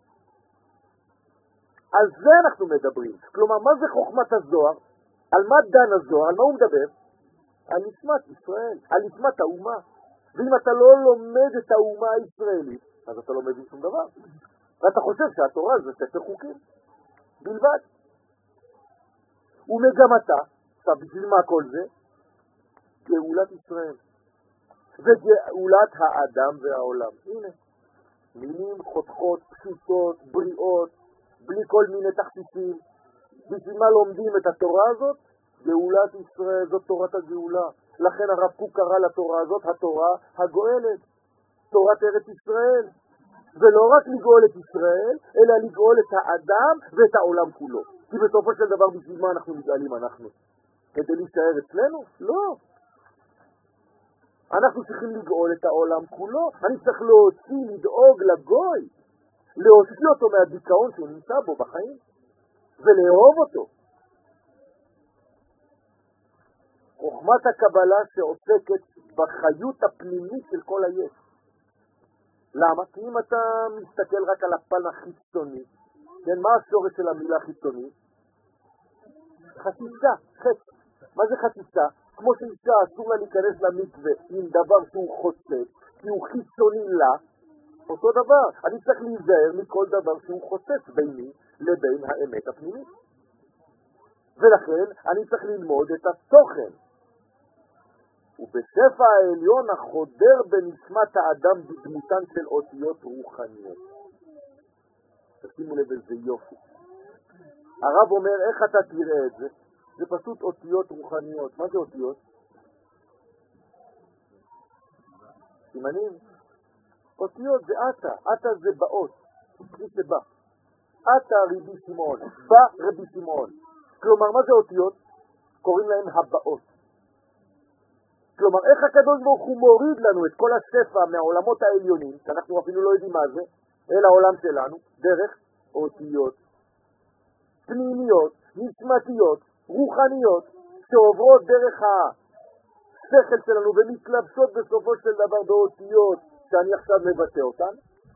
על זה אנחנו מדברים. כלומר, מה זה חוכמת הזוהר? על מה דן הזוהר? על מה הוא מדבר? על נשמת ישראל, על נשמת האומה. ואם אתה לא לומד את האומה הישראלית, אז אתה לא מבין שום דבר. ואתה חושב שהתורה זה ספר חוקים בלבד. ומגמתה, עכשיו בשביל מה כל זה? גאולת ישראל. וגאולת האדם והעולם. הנה, מילים חותכות, פשוטות, בריאות, בלי כל מיני תחשישים. בשביל מה לומדים את התורה הזאת? גאולת ישראל, זאת תורת הגאולה. לכן הרב קוק קרא לתורה הזאת התורה הגואלת, תורת ארץ ישראל. ולא רק לגאול את ישראל, אלא לגאול את האדם ואת העולם כולו. כי בסופו של דבר בשביל מה אנחנו מתגאלים אנחנו? כדי להישאר אצלנו? לא. אנחנו צריכים לגאול את העולם כולו. אני צריך להוציא, לדאוג לגוי, להוציא אותו מהדיכאון שהוא נמצא בו בחיים, ולאהוב אותו. חוכמת הקבלה שעוסקת בחיות הפנימית של כל היש. למה? כי אם אתה מסתכל רק על הפן החיצוני, כן, מה השורש של המילה חיצוני? חציצה, חץ. מה זה חציצה? כמו שאישה אסור לה להיכנס למקווה עם דבר שהוא חוצץ, כי הוא חיצוני לה, אותו דבר. אני צריך להיזהר מכל דבר שהוא חוצץ ביני לבין האמת הפנימית. ולכן אני צריך ללמוד את התוכן. ובשפע העליון החודר בנשמת האדם בדמותן של אותיות רוחניות. תשימו לב איזה יופי. הרב אומר, איך אתה תראה את זה? זה פשוט אותיות רוחניות. מה זה אותיות? סימנים? אותיות זה אתה. אתה זה באות. כפי שבא. אתה רבי שמעון. בא רבי שמעון. כלומר, מה זה אותיות? קוראים להם הבאות. כלומר, איך הקדוש ברוך הוא מוריד לנו את כל השפע מהעולמות העליונים, שאנחנו אפילו לא יודעים מה זה, אל העולם שלנו, דרך אותיות פנימיות, נשמתיות, רוחניות, שעוברות דרך השכל שלנו ומתלבשות בסופו של דבר באותיות שאני עכשיו מבטא אותן.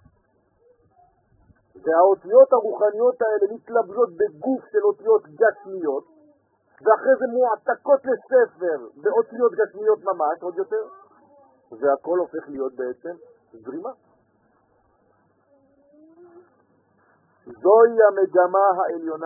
והאותיות הרוחניות האלה מתלבשות בגוף של אותיות גשמיות, ואחרי זה מועתקות לספר באותיות גשמיות ממש, עוד יותר, והכל הופך להיות בעצם זרימה. זוהי המגמה העליונה,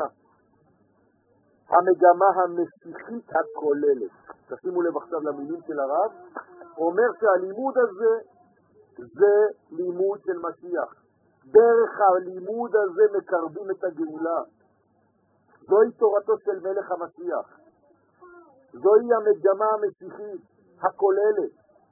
המגמה המשיחית הכוללת. תשימו לב עכשיו למילים של הרב, אומר שהלימוד הזה זה לימוד של משיח. דרך הלימוד הזה מקרבים את הגאולה. זוהי תורתו של מלך המשיח. זוהי המגמה המשיחית הכוללת.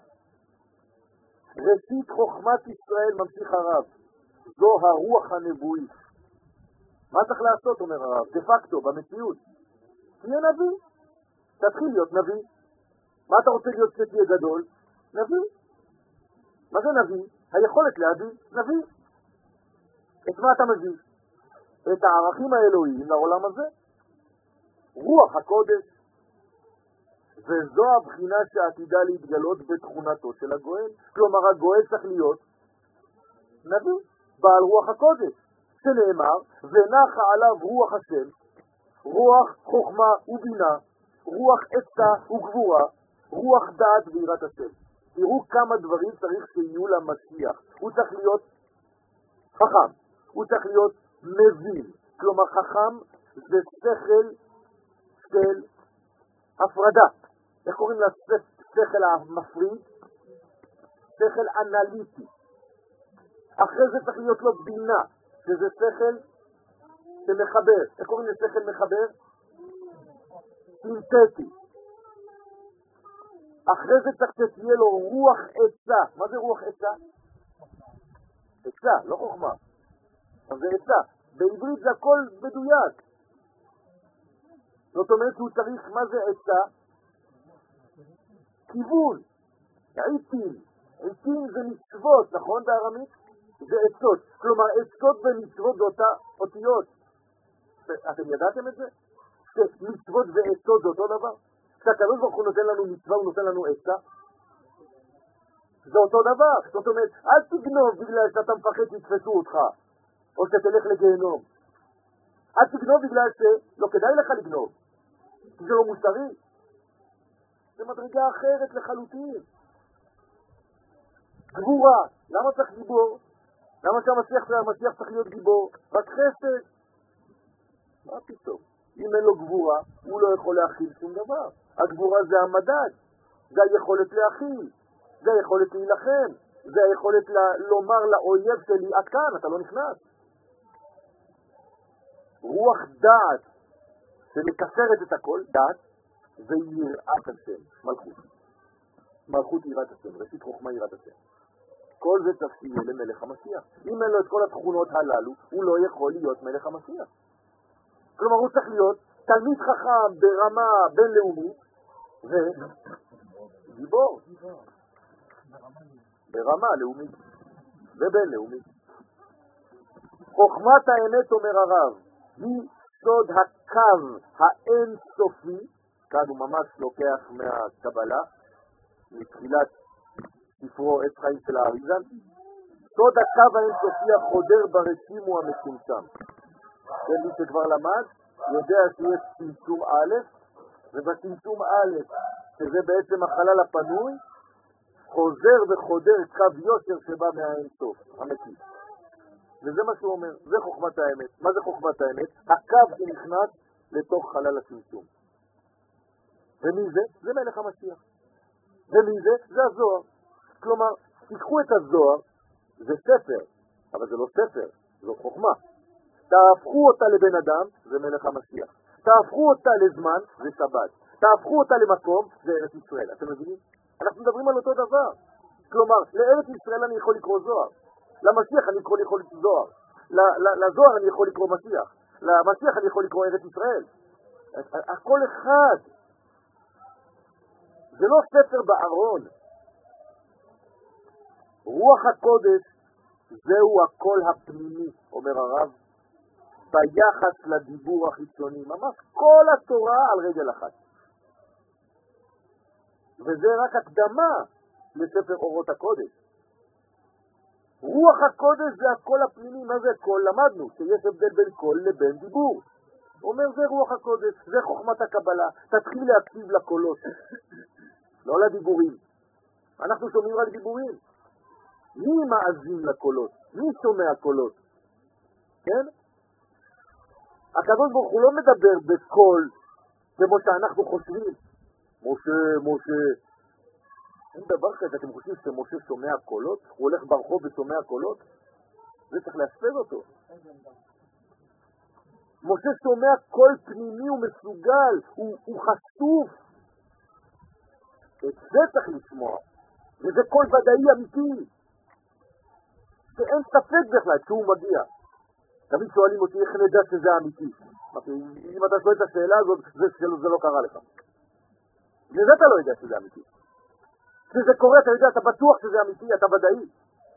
ראשית חוכמת ישראל, ממשיך הרב, זו הרוח הנבואית. מה צריך לעשות, אומר הרב? דה פקטו, במציאות. תהיה נביא. תתחיל להיות נביא. מה אתה רוצה להיות שתהיה גדול? נביא. מה זה נביא? היכולת להביא נביא. את מה אתה מביא? את הערכים האלוהיים לעולם הזה. רוח הקודש. וזו הבחינה שעתידה להתגלות בתכונתו של הגואל. כלומר, הגואל צריך להיות נביא, בעל רוח הקודש, שנאמר, ונחה עליו רוח השם, רוח חוכמה ובינה, רוח עצה וגבורה, רוח דעת ויראת השם. תראו כמה דברים צריך שיהיו למשיח. הוא צריך להיות חכם, הוא צריך להיות מבין. כלומר, חכם זה שכל של הפרדה. איך קוראים לשכל המפריד? שכל אנליטי. אחרי זה צריך להיות לו בינה, שזה שכל שמחבר. איך קוראים לשכל מחבר? סינתטי. אחרי זה צריך שתהיה לו רוח עצה. מה זה רוח עצה? עצה, לא חוכמה. אבל זה עצה. בעברית זה הכל מדויק. זאת אומרת שהוא צריך, מה זה עצה? כיוון. עיתים. עיתים זה מצוות, נכון בארמית? זה עצות. כלומר, עצות ומצוות זה אותה אותיות. אתם ידעתם את זה? שמצוות ועצות זה אותו דבר? כשהקדוש ברוך הוא נותן לנו מצווה, הוא נותן לנו עצה. זה אותו דבר. זאת אומרת, אל תגנוב בגלל שאתה מפחד שיתפסו אותך, או שתלך לגיהנום. אל תגנוב בגלל שלא כדאי לך לגנוב, כי זה לא מוסרי. זה מדרגה אחרת לחלוטין. גבורה. למה צריך גיבור? למה שהמשיח המשיח צריך להיות גיבור? רק חסד. מה פתאום? אם אין לו גבורה, הוא לא יכול להכיל שום דבר. הגבורה זה המדד, זה היכולת להכיל, זה היכולת להילחם, זה היכולת ל- לומר לאויב שלי, עד כאן, אתה לא נכנס. רוח דעת שמקשרת את הכל, דעת, זה יראת השם, מלכות. מלכות יראת השם, ראשית חוכמה יראת השם. כל זה צריך שיהיה למלך המשיח. אם אין לו את כל התכונות הללו, הוא לא יכול להיות מלך המשיח. כלומר, הוא צריך להיות תלמיד חכם ברמה בינלאומית וגיבור ברמה לאומית ובינלאומית. חוכמת האמת, אומר הרב, היא סוד הקו האינסופי. כאן הוא ממש לוקח מהקבלה, מתחילת ספרו עץ חיים של האריז"ל. סוד הקו האינסופי החודר ברשימו המצומצם. ומי שכבר למד יודע שיש צמצום א', ובצמצום א', שזה בעצם החלל הפנוי, חוזר וחודר קו יושר שבא מהאינסוף, המקיף. וזה מה שהוא אומר, זה חוכמת האמת. מה זה חוכמת האמת? הקו שנכנס לתוך חלל הצמצום. ומי זה? זה מלך המשיח. ומי זה? זה הזוהר. כלומר, תיקחו את הזוהר, זה ספר, אבל זה לא ספר, זו חוכמה. תהפכו אותה לבן אדם, זה מלך המשיח. תהפכו אותה לזמן, זה שבת. תהפכו אותה למקום, זה ארץ ישראל. אתם מבינים? אנחנו מדברים על אותו דבר. כלומר, לארץ ישראל אני יכול לקרוא זוהר. למשיח אני יכול לקרוא זוהר. לזוהר אני יכול לקרוא משיח. למשיח אני יכול לקרוא ארץ ישראל. הכל אחד. זה לא ספר בארון. רוח הקודש זהו הקול הפנימי, אומר הרב, ביחס לדיבור החיצוני. ממש כל התורה על רגל אחת. וזה רק הקדמה לספר אורות הקודש. רוח הקודש זה הקול הפנימי. מה זה קול? למדנו שיש הבדל בין קול לבין דיבור. הוא אומר זה רוח הקודש, זה חוכמת הקבלה. תתחיל להקשיב לקולות, לא לדיבורים. אנחנו שומעים רק דיבורים. מי מאזין לקולות? מי שומע קולות? כן? הקדוש ברוך הוא לא מדבר בקול כמו שאנחנו חושבים. משה, משה. אין דבר כזה, אתם חושבים שמשה שומע קולות? הוא הולך ברחוב ושומע קולות? זה צריך להספר אותו. משה שומע קול פנימי ומסוגל, הוא, הוא חשוף. את זה צריך לשמוע. וזה קול ודאי אמיתי. שאין ספק בכלל שהוא מגיע. תמיד שואלים אותי איך נדע שזה אמיתי. אם אתה שואל את השאלה הזאת, זה, זה, זה לא קרה לך. וזה אתה לא יודע שזה אמיתי. כשזה קורה, אתה יודע, אתה בטוח שזה אמיתי, אתה ודאי.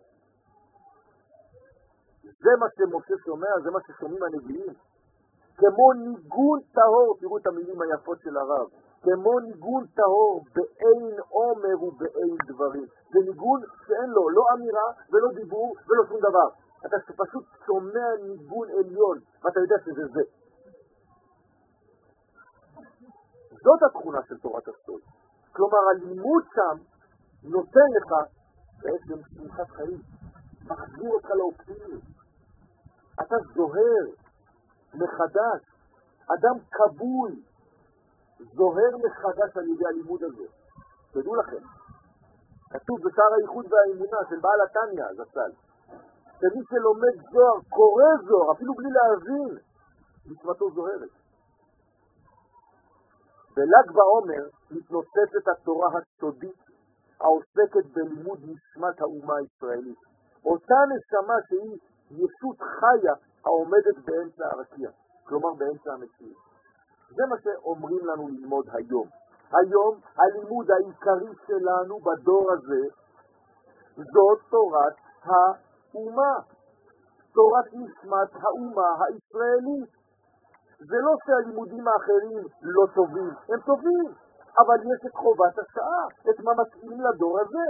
זה מה שמשה שומע, זה מה ששומעים הנביאים. כמו ניגון טהור, תראו את המילים היפות של הרב, כמו ניגון טהור באין עומר ובאין דברים. זה ניגון שאין לו לא אמירה ולא דיבור ולא שום דבר. אתה פשוט שומע ניגון עליון, ואתה יודע שזה זה. זאת התכונה של תורת הסוד. כלומר, הלימוד שם נותן לך בעצם שמחת חיים, מחזיר אותך לאופטימיות. אתה זוהר מחדש, אדם קבול, זוהר מחדש על ידי הלימוד הזה. תדעו לכם, כתוב בשער הייחוד והאמונה של בעל התניא, זצ"ל, שמי שלומד זוהר, קורא זוהר, אפילו בלי להבין, נשמתו זוהרת. בל"ג בעומר מתנוססת התורה הסודית העוסקת בלימוד נשמת האומה הישראלית. אותה נשמה שהיא ישות חיה העומדת באמצע הרקיע, כלומר באמצע המציאות. זה מה שאומרים לנו ללמוד היום. היום הלימוד העיקרי שלנו בדור הזה זאת תורת האומה, תורת נשמת האומה הישראלית. זה לא שהלימודים האחרים לא טובים, הם טובים, אבל יש את חובת השעה, את מה מתאים לדור הזה.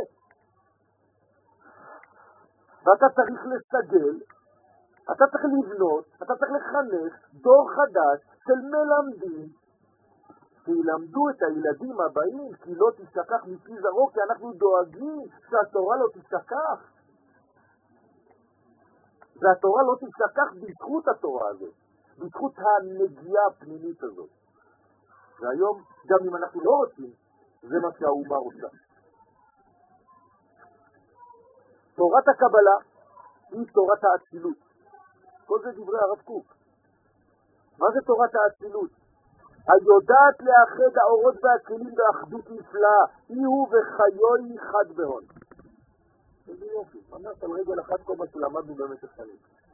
ואתה צריך לסגל, אתה צריך לבנות, אתה צריך לחנך דור חדש של מלמדים שילמדו את הילדים הבאים, כי לא תשכח מפי זרעו, כי אנחנו דואגים שהתורה לא תשכח. והתורה לא תשכח בזכות התורה הזאת, בזכות הנגיעה הפנימית הזאת. והיום, גם אם אנחנו לא רוצים, זה מה שהאומה רוצה. תורת הקבלה היא תורת האצילות. כל זה דברי הרב קוק. מה זה תורת האצילות? היודעת לאחד האורות והכלים באחדות נפלאה, היא הוא וחיוי חד בהון. איזה יופי, ממש על רגל אחת כל מה שלמדנו במשך שנים.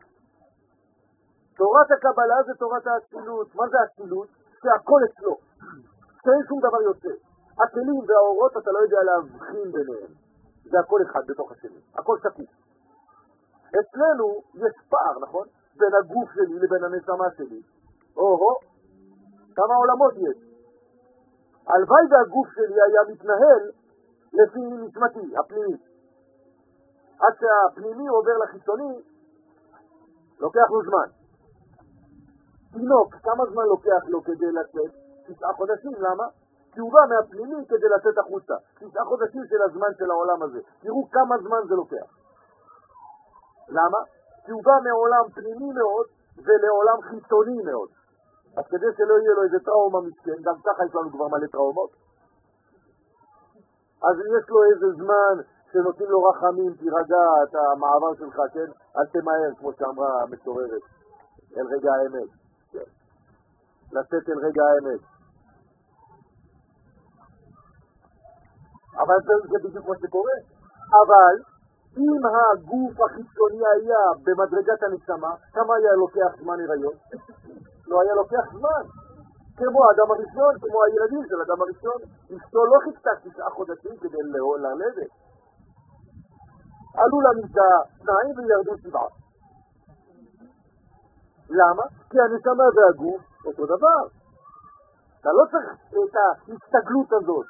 תורת הקבלה זה תורת האצילות. מה זה האצילות? שהכל אצלו, שאין שום דבר יוצא. הכלים והאורות אתה לא יודע להבחין ביניהם, זה הכל אחד בתוך השני, הכל שקוף. אצלנו יש פער, נכון? בין הגוף שלי לבין הנשמה שלי. או-הו, כמה עולמות יש. הלוואי והגוף שלי היה מתנהל לפי נשמתי, הפנימי. עד שהפנימי עובר לחיצוני, לוקח לו זמן. תינוק, כמה זמן לוקח לו כדי לצאת? תשעה חודשים, למה? כי הוא בא מהפנימי כדי לצאת החוצה. תשעה חודשים של הזמן של העולם הזה. תראו כמה זמן זה לוקח. למה? כי הוא בא מעולם פנימי מאוד ולעולם חיצוני מאוד. אז כדי שלא יהיה לו איזה טראומה מסכן, גם ככה יש לנו כבר מלא טראומות. אז יש לו איזה זמן שנותנים לו רחמים, תירגע את המעבר שלך, כן? אל תמהר, כמו שאמרה המשוררת, אל רגע האמת. לצאת אל רגע האמת. אבל זה בדיוק מה שקורה. אבל אם הגוף החיצוני היה במדרגת הנשמה, כמה היה לוקח זמן הריון? לא היה לוקח זמן. כמו האדם הראשון, כמו הילדים של האדם הראשון. אשתו לא חיכתה תשעה חודשים כדי ללדת. עלו למיטה שניים וירדו שבעה. למה? כי הנשמה והגוף אותו דבר. אתה לא צריך את ההסתגלות הזאת.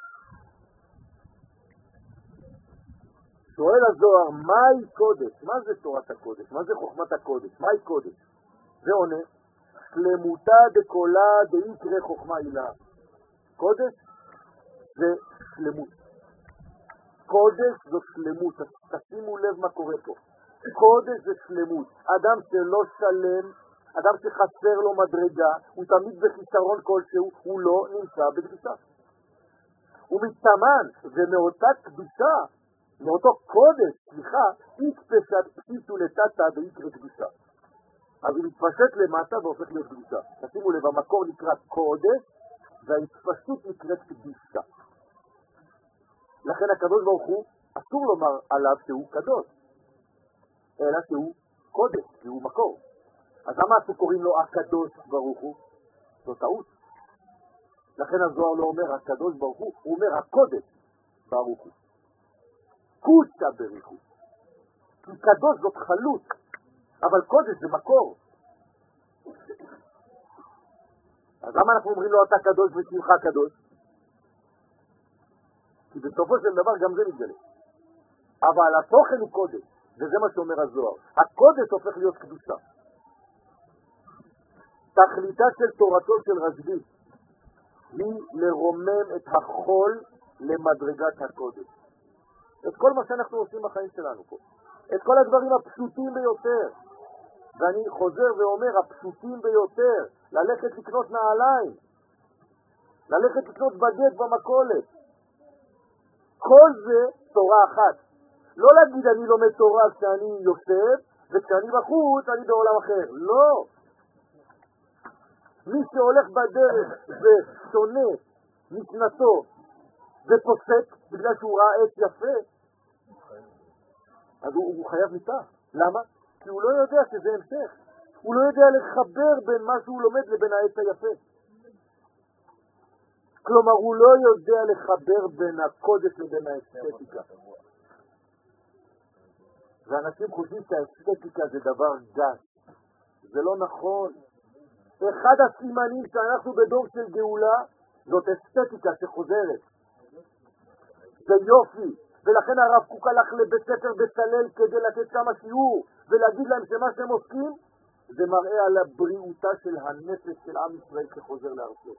שואל הזוהר, מהי קודש? מה זה תורת הקודש? מה זה חוכמת הקודש? מהי קודש? זה עונה, שלמותה דקולה דאיקרא חוכמה אילה. קודש זה שלמות. קודש זו שלמות. תשימו לב מה קורה פה. קודש זה שלמות. אדם שלא שלם, אדם שחסר לו מדרגה, הוא תמיד בחיסרון כלשהו, הוא לא נמצא בקדושה. הוא מתאמן, ומאותה קדושה, מאותו קודש, סליחה, התפשט פשיטו לטאטה ויקרא קדושה. אז הוא מתפשט למטה והופך להיות קדושה. תשימו לב, המקור נקרא קודש, וההתפשטות נקראת קדושה. לכן הקדוש ברוך הוא, אסור לומר עליו שהוא קדוש, אלא שהוא קודש, שהוא מקור. אז למה אנחנו קוראים לו הקדוש ברוך הוא? זו טעות. לכן הזוהר לא אומר הקדוש ברוך הוא, הוא אומר הקודש ברוך הוא. קודשה ברוך הוא. כי קדוש זאת חלות, אבל קודש זה מקור. אז למה אנחנו אומרים לו אתה קדוש ושמך קדוש? כי בסופו של דבר גם זה מתגלה. אבל התוכן הוא קודש, וזה מה שאומר הזוהר. הקודש הופך להיות קדושה. תכליתה של תורתו של רשב"י היא לרומם את החול למדרגת הקודש. את כל מה שאנחנו עושים בחיים שלנו פה. את כל הדברים הפשוטים ביותר. ואני חוזר ואומר, הפשוטים ביותר, ללכת לקנות נעליים, ללכת לקנות בגד במכולת. כל זה תורה אחת. לא להגיד אני לומד תורה כשאני יושב, וכשאני בחוץ אני בעולם אחר. לא. מי שהולך בדרך ושונה משנתו ופוסק בגלל שהוא ראה עץ יפה, אז הוא, הוא חייב מיטה. למה? כי הוא לא יודע שזה המשך. הוא לא יודע לחבר בין מה שהוא לומד לבין העץ היפה. כלומר, הוא לא יודע לחבר בין הקודש לבין האסתטיקה. ואנשים חושבים שהאסתטיקה זה דבר גס. זה לא נכון. אחד הסימנים שאנחנו בדור של גאולה, זאת אסתטיקה שחוזרת. זה יופי. ולכן הרב קוק הלך לבית ספר בצלל כדי לתת כמה שיעור ולהגיד להם שמה שהם עושים זה מראה על הבריאותה של הנפש של עם ישראל שחוזר לארצו.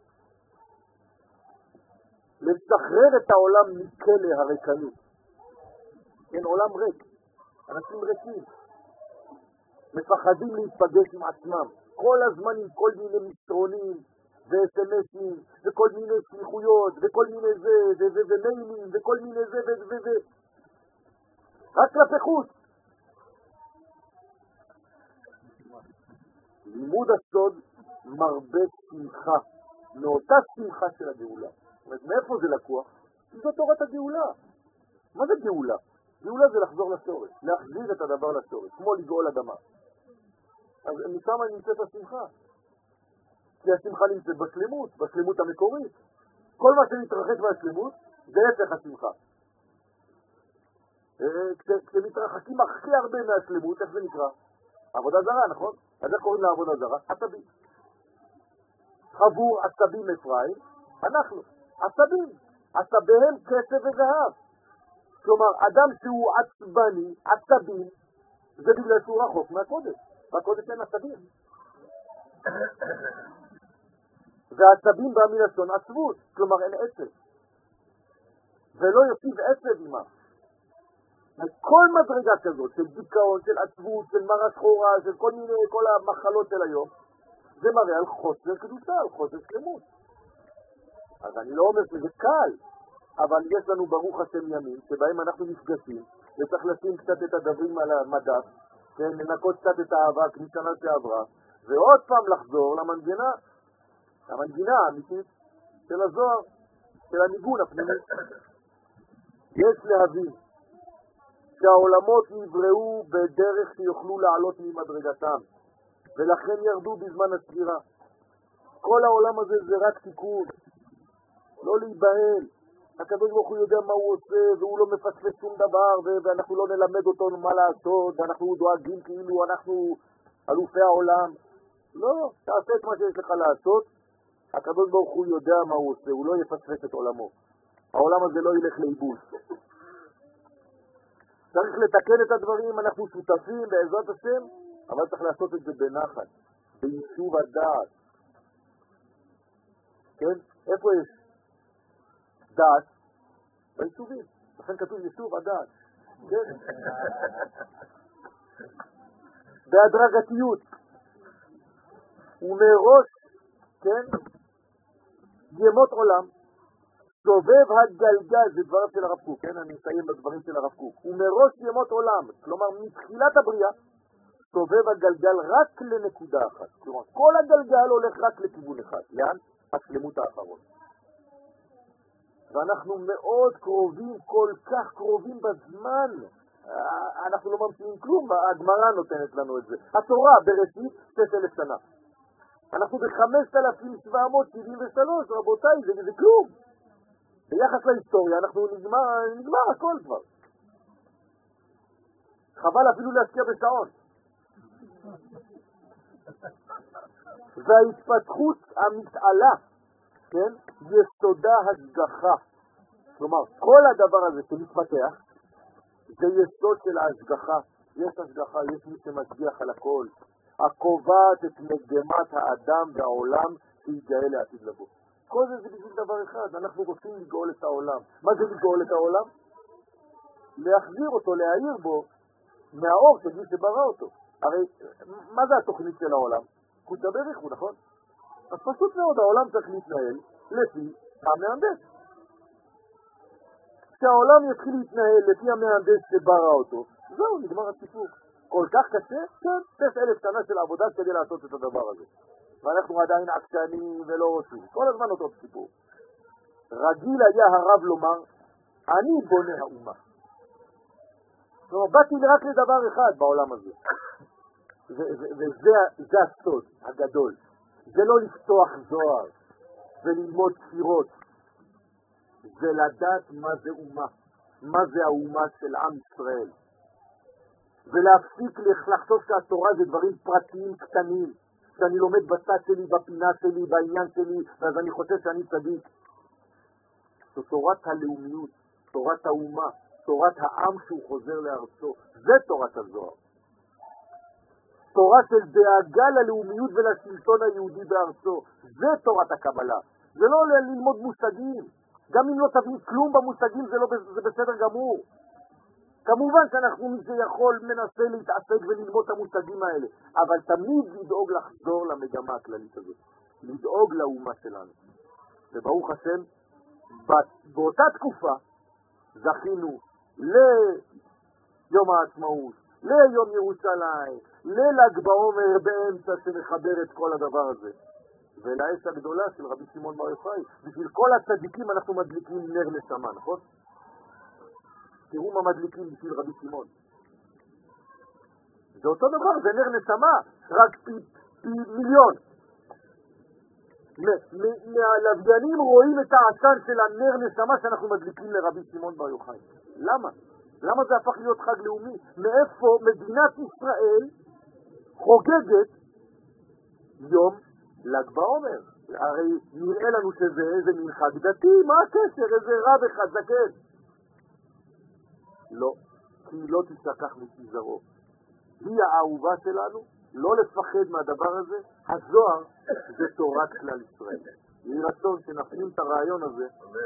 לשחרר את העולם מכלא הריקנות. כן, עולם ריק. אנשים ריקים. מפחדים להתפגש עם עצמם. כל הזמן עם כל מיני מסרונים ו-אס-אם-אסים וכל מיני שליחויות וכל מיני זה ומיילים וכל מיני זה וזה. רק כלפי חוץ. לימוד הסוד מרבה שמחה. מאותה שמחה של הגאולה. מאיפה זה לקוח? זו תורת הגאולה. מה זה גאולה? גאולה זה לחזור לשורש, להחזיר את הדבר לשורש, כמו לגאול אדמה. אז משם נמצאת השמחה. כי השמחה נמצאת בשלמות, בשלמות המקורית. כל מה שמתרחק מהשלמות זה הפך השמחה. כשמתרחקים הכי הרבה מהשלמות, איך זה נקרא? עבודה זרה, נכון? אז איך קוראים לעבודה זרה? עצבים. חבור עצבים אפרים, אנחנו. עצבים. עצביהם כסף וזהב. כלומר, אדם שהוא עצבני, עצבים, זה בגלל שהוא רחוק מהקודש. והקודש אין עצבים. והעצבים בא מלשון עצבות, כלומר אין עצב. ולא יוסיף עצב עמה. כל מדרגה כזאת של דיכאון, של עצבות, של מרה שחורה, של כל מיני, כל המחלות של היום, זה מראה על חוסר קדושה, על חוסר שלמות. אז אני לא אומר שזה קל, אבל יש לנו ברוך השם ימים שבהם אנחנו נפגשים, וצריך לשים קצת את הדברים על המדף, לנקות קצת את האבק משנה שעברה, ועוד פעם לחזור למנגינה, המנגינה האמיתית של הזוהר, של הניגון הפנימי. יש להבין שהעולמות נבראו בדרך שיוכלו לעלות ממדרגתם, ולכן ירדו בזמן הסגירה. כל העולם הזה זה רק תיקון, לא להיבהל. הקדוש ברוך הוא יודע מה הוא עושה, והוא לא מפספס שום דבר, ואנחנו לא נלמד אותו מה לעשות, ואנחנו דואגים כאילו אנחנו אלופי העולם. לא, תעשה את מה שיש לך לעשות, הקדוש ברוך הוא יודע מה הוא עושה, הוא לא יפספס את עולמו. העולם הזה לא ילך לאיבוד. צריך לתקן את הדברים, אנחנו שותפים בעזרת השם, אבל צריך לעשות את זה בנחת, ביישוב הדעת. כן? איפה יש דעת? ביישובים. לכן כתוב יישוב הדעת. כן? בהדרגתיות. ומראש, כן? ימות עולם, סובב הגלגל, זה דבריו של הרב קוק, כן? אני אסיים בדברים של הרב קוק. ומראש ימות עולם, כלומר מתחילת הבריאה, סובב הגלגל רק לנקודה אחת. כלומר, כל הגלגל הולך רק לכיוון אחד. לאן? השלמות האחרון. ואנחנו מאוד קרובים, כל כך קרובים בזמן. אנחנו לא ממציאים כלום, הגמרא נותנת לנו את זה. התורה בראשית ששת אלף שנה. אנחנו ב-חמשת אלפים שבע מאות שבעים ושלוש, רבותיי, זה, זה כלום. ביחס להיסטוריה אנחנו נגמר, נגמר הכל כבר. חבל אפילו להשקיע בשעון. וההתפתחות המתעלה, כן, יסודה השגחה. כלומר, כל הדבר הזה שמתפתח, זה יסוד של ההשגחה. יש השגחה, יש מי שמשגיח על הכל. הקובעת את מגמת האדם והעולם שיגאל לעתיד לבוא. כל זה זה בשביל דבר אחד, אנחנו רוצים לגאול את העולם. מה זה לגאול את העולם? להחזיר אותו, להעיר בו מהאור של מי שברא אותו. הרי, מה זה התוכנית של העולם? קודשא בריך הוא, נכון? אז פשוט מאוד, העולם צריך להתנהל לפי המהנדס. כשהעולם יתחיל להתנהל לפי המהנדס שברא אותו, זהו, נגמר הסיפור. כל כך קשה? כן, שש אלף שנה של עבודה כדי לעשות את הדבר הזה. ואנחנו עדיין עקשנים ולא רוצים. כל הזמן אותו סיפור. רגיל היה הרב לומר, אני בונה האומה. זאת אומרת, באתי רק לדבר אחד בעולם הזה. וזה הסוד הגדול. זה לא לפתוח זוהר וללמוד ספירות. זה לדעת מה זה אומה. מה זה האומה של עם ישראל. ולהפסיק לחשוב שהתורה זה דברים פרטיים קטנים. שאני לומד בצד שלי, בפינה שלי, בעניין שלי, ואז אני חושב שאני צדיק. זו תורת הלאומיות, תורת האומה, תורת העם שהוא חוזר לארצו. זה תורת הזוהר. תורה של דאגה ללאומיות ולשלטון היהודי בארצו. זה תורת הקבלה. זה לא ללמוד מושגים. גם אם לא תבין כלום במושגים זה, לא, זה בסדר גמור. כמובן שאנחנו מי שיכול מנסה להתעסק וללמוד את המושגים האלה, אבל תמיד לדאוג לחזור למגמה הכללית הזאת, לדאוג לאומה שלנו. וברוך השם, באותה תקופה זכינו ליום העצמאות, ליום ירושלים, לל"ג בעומר באמצע שמחבר את כל הדבר הזה, ולאש הגדולה של רבי שמעון בר יוחאי. בשביל כל הצדיקים אנחנו מדליקים נר נשמה, נכון? תראו מה מדליקים בשביל רבי שמעון. זה אותו דבר, זה נר נשמה, רק פי, פי מיליון. מהלוויינים רואים את העשן של הנר נשמה שאנחנו מדליקים לרבי שמעון בר יוחאי. למה? למה זה הפך להיות חג לאומי? מאיפה מדינת ישראל חוגגת יום ל"ג בעומר? הרי נראה לנו שזה איזה מין חג דתי, מה הקשר? איזה רב אחד זקן. לא, כי לא תשכח מפיזרו. היא האהובה שלנו, לא לפחד מהדבר הזה. הזוהר זה תורת כלל ישראל. יהי רצון שנפנים את הרעיון הזה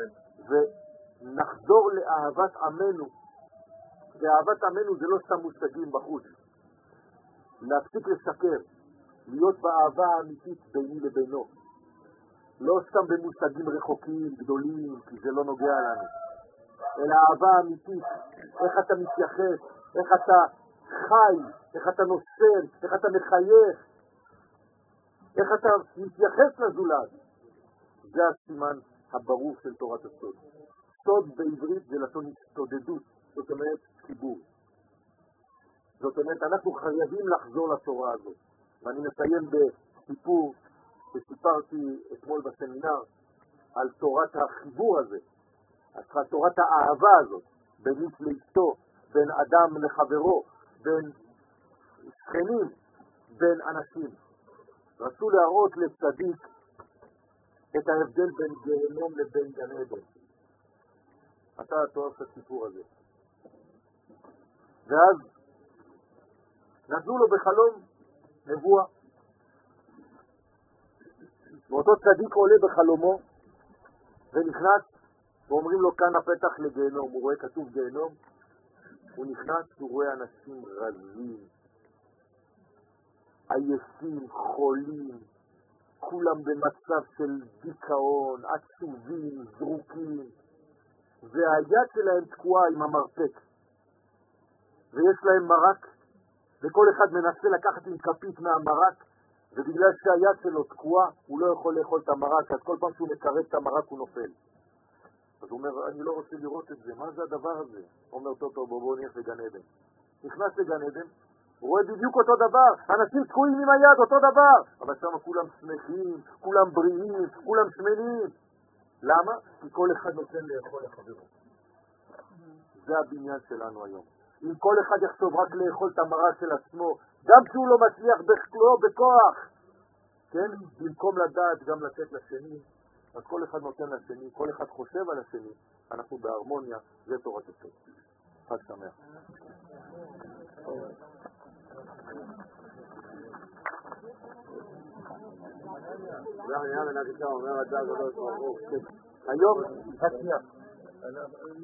ונחזור לאהבת עמנו. ואהבת עמנו זה לא סתם מושגים בחוץ. להפסיק לשקר, להיות באהבה האמיתית ביני לבינו. לא סתם במושגים רחוקים, גדולים, כי זה לא נוגע לנו. אלא אהבה אמיתית, איך אתה מתייחס, איך אתה חי, איך אתה נושם, איך אתה מחייך, איך אתה מתייחס לזולת. זה הסימן הברור של תורת הסוד. סוד בעברית זה לשון הסתודדות, זאת אומרת חיבור. זאת אומרת, אנחנו חייבים לחזור לתורה הזאת. ואני מסיים בסיפור שסיפרתי אתמול בסמינר על תורת החיבור הזה. אז תורת האהבה הזאת, בין איש לאשתו, בין אדם לחברו, בין שכנים, בין אנשים. רצו להראות לצדיק את ההבדל בין גיהנום לבין גן עדן. אתה תאהב את הסיפור הזה. ואז נתנו לו בחלום נבואה. ואותו צדיק עולה בחלומו ונכנס, ואומרים לו כאן הפתח לגיהנום. הוא רואה כתוב גיהנום, הוא נכנס, הוא רואה אנשים רזים, עייפים, חולים, כולם במצב של דיכאון, עצובים, זרוקים, והיד שלהם תקועה עם המרפק, ויש להם מרק, וכל אחד מנסה לקחת עם כפית מהמרק, ובגלל שהיד שלו תקועה, הוא לא יכול לאכול את המרק, אז כל פעם שהוא מקרב את המרק הוא נופל. אז הוא אומר, אני לא רוצה לראות את זה, מה זה הדבר הזה? הוא אומר, טוב, טוב, בוא נלך לגן עדן. נכנס לגן עדן, הוא רואה בדיוק אותו דבר, אנשים תקועים עם היד, אותו דבר, אבל שם כולם שמחים, כולם בריאים, כולם שמנים. למה? כי כל אחד נותן לאכול לחברו. זה הבניין שלנו היום. אם כל אחד יחשוב רק לאכול את המרק של עצמו, גם כשהוא לא מצליח בכלו, בכוח, כן? במקום לדעת גם לתת לשני, אז כל אחד נותן לשני, כל אחד חושב על השני, אנחנו בהרמוניה, זה תורת הסוד. חג שמח. היום, רק שנייה.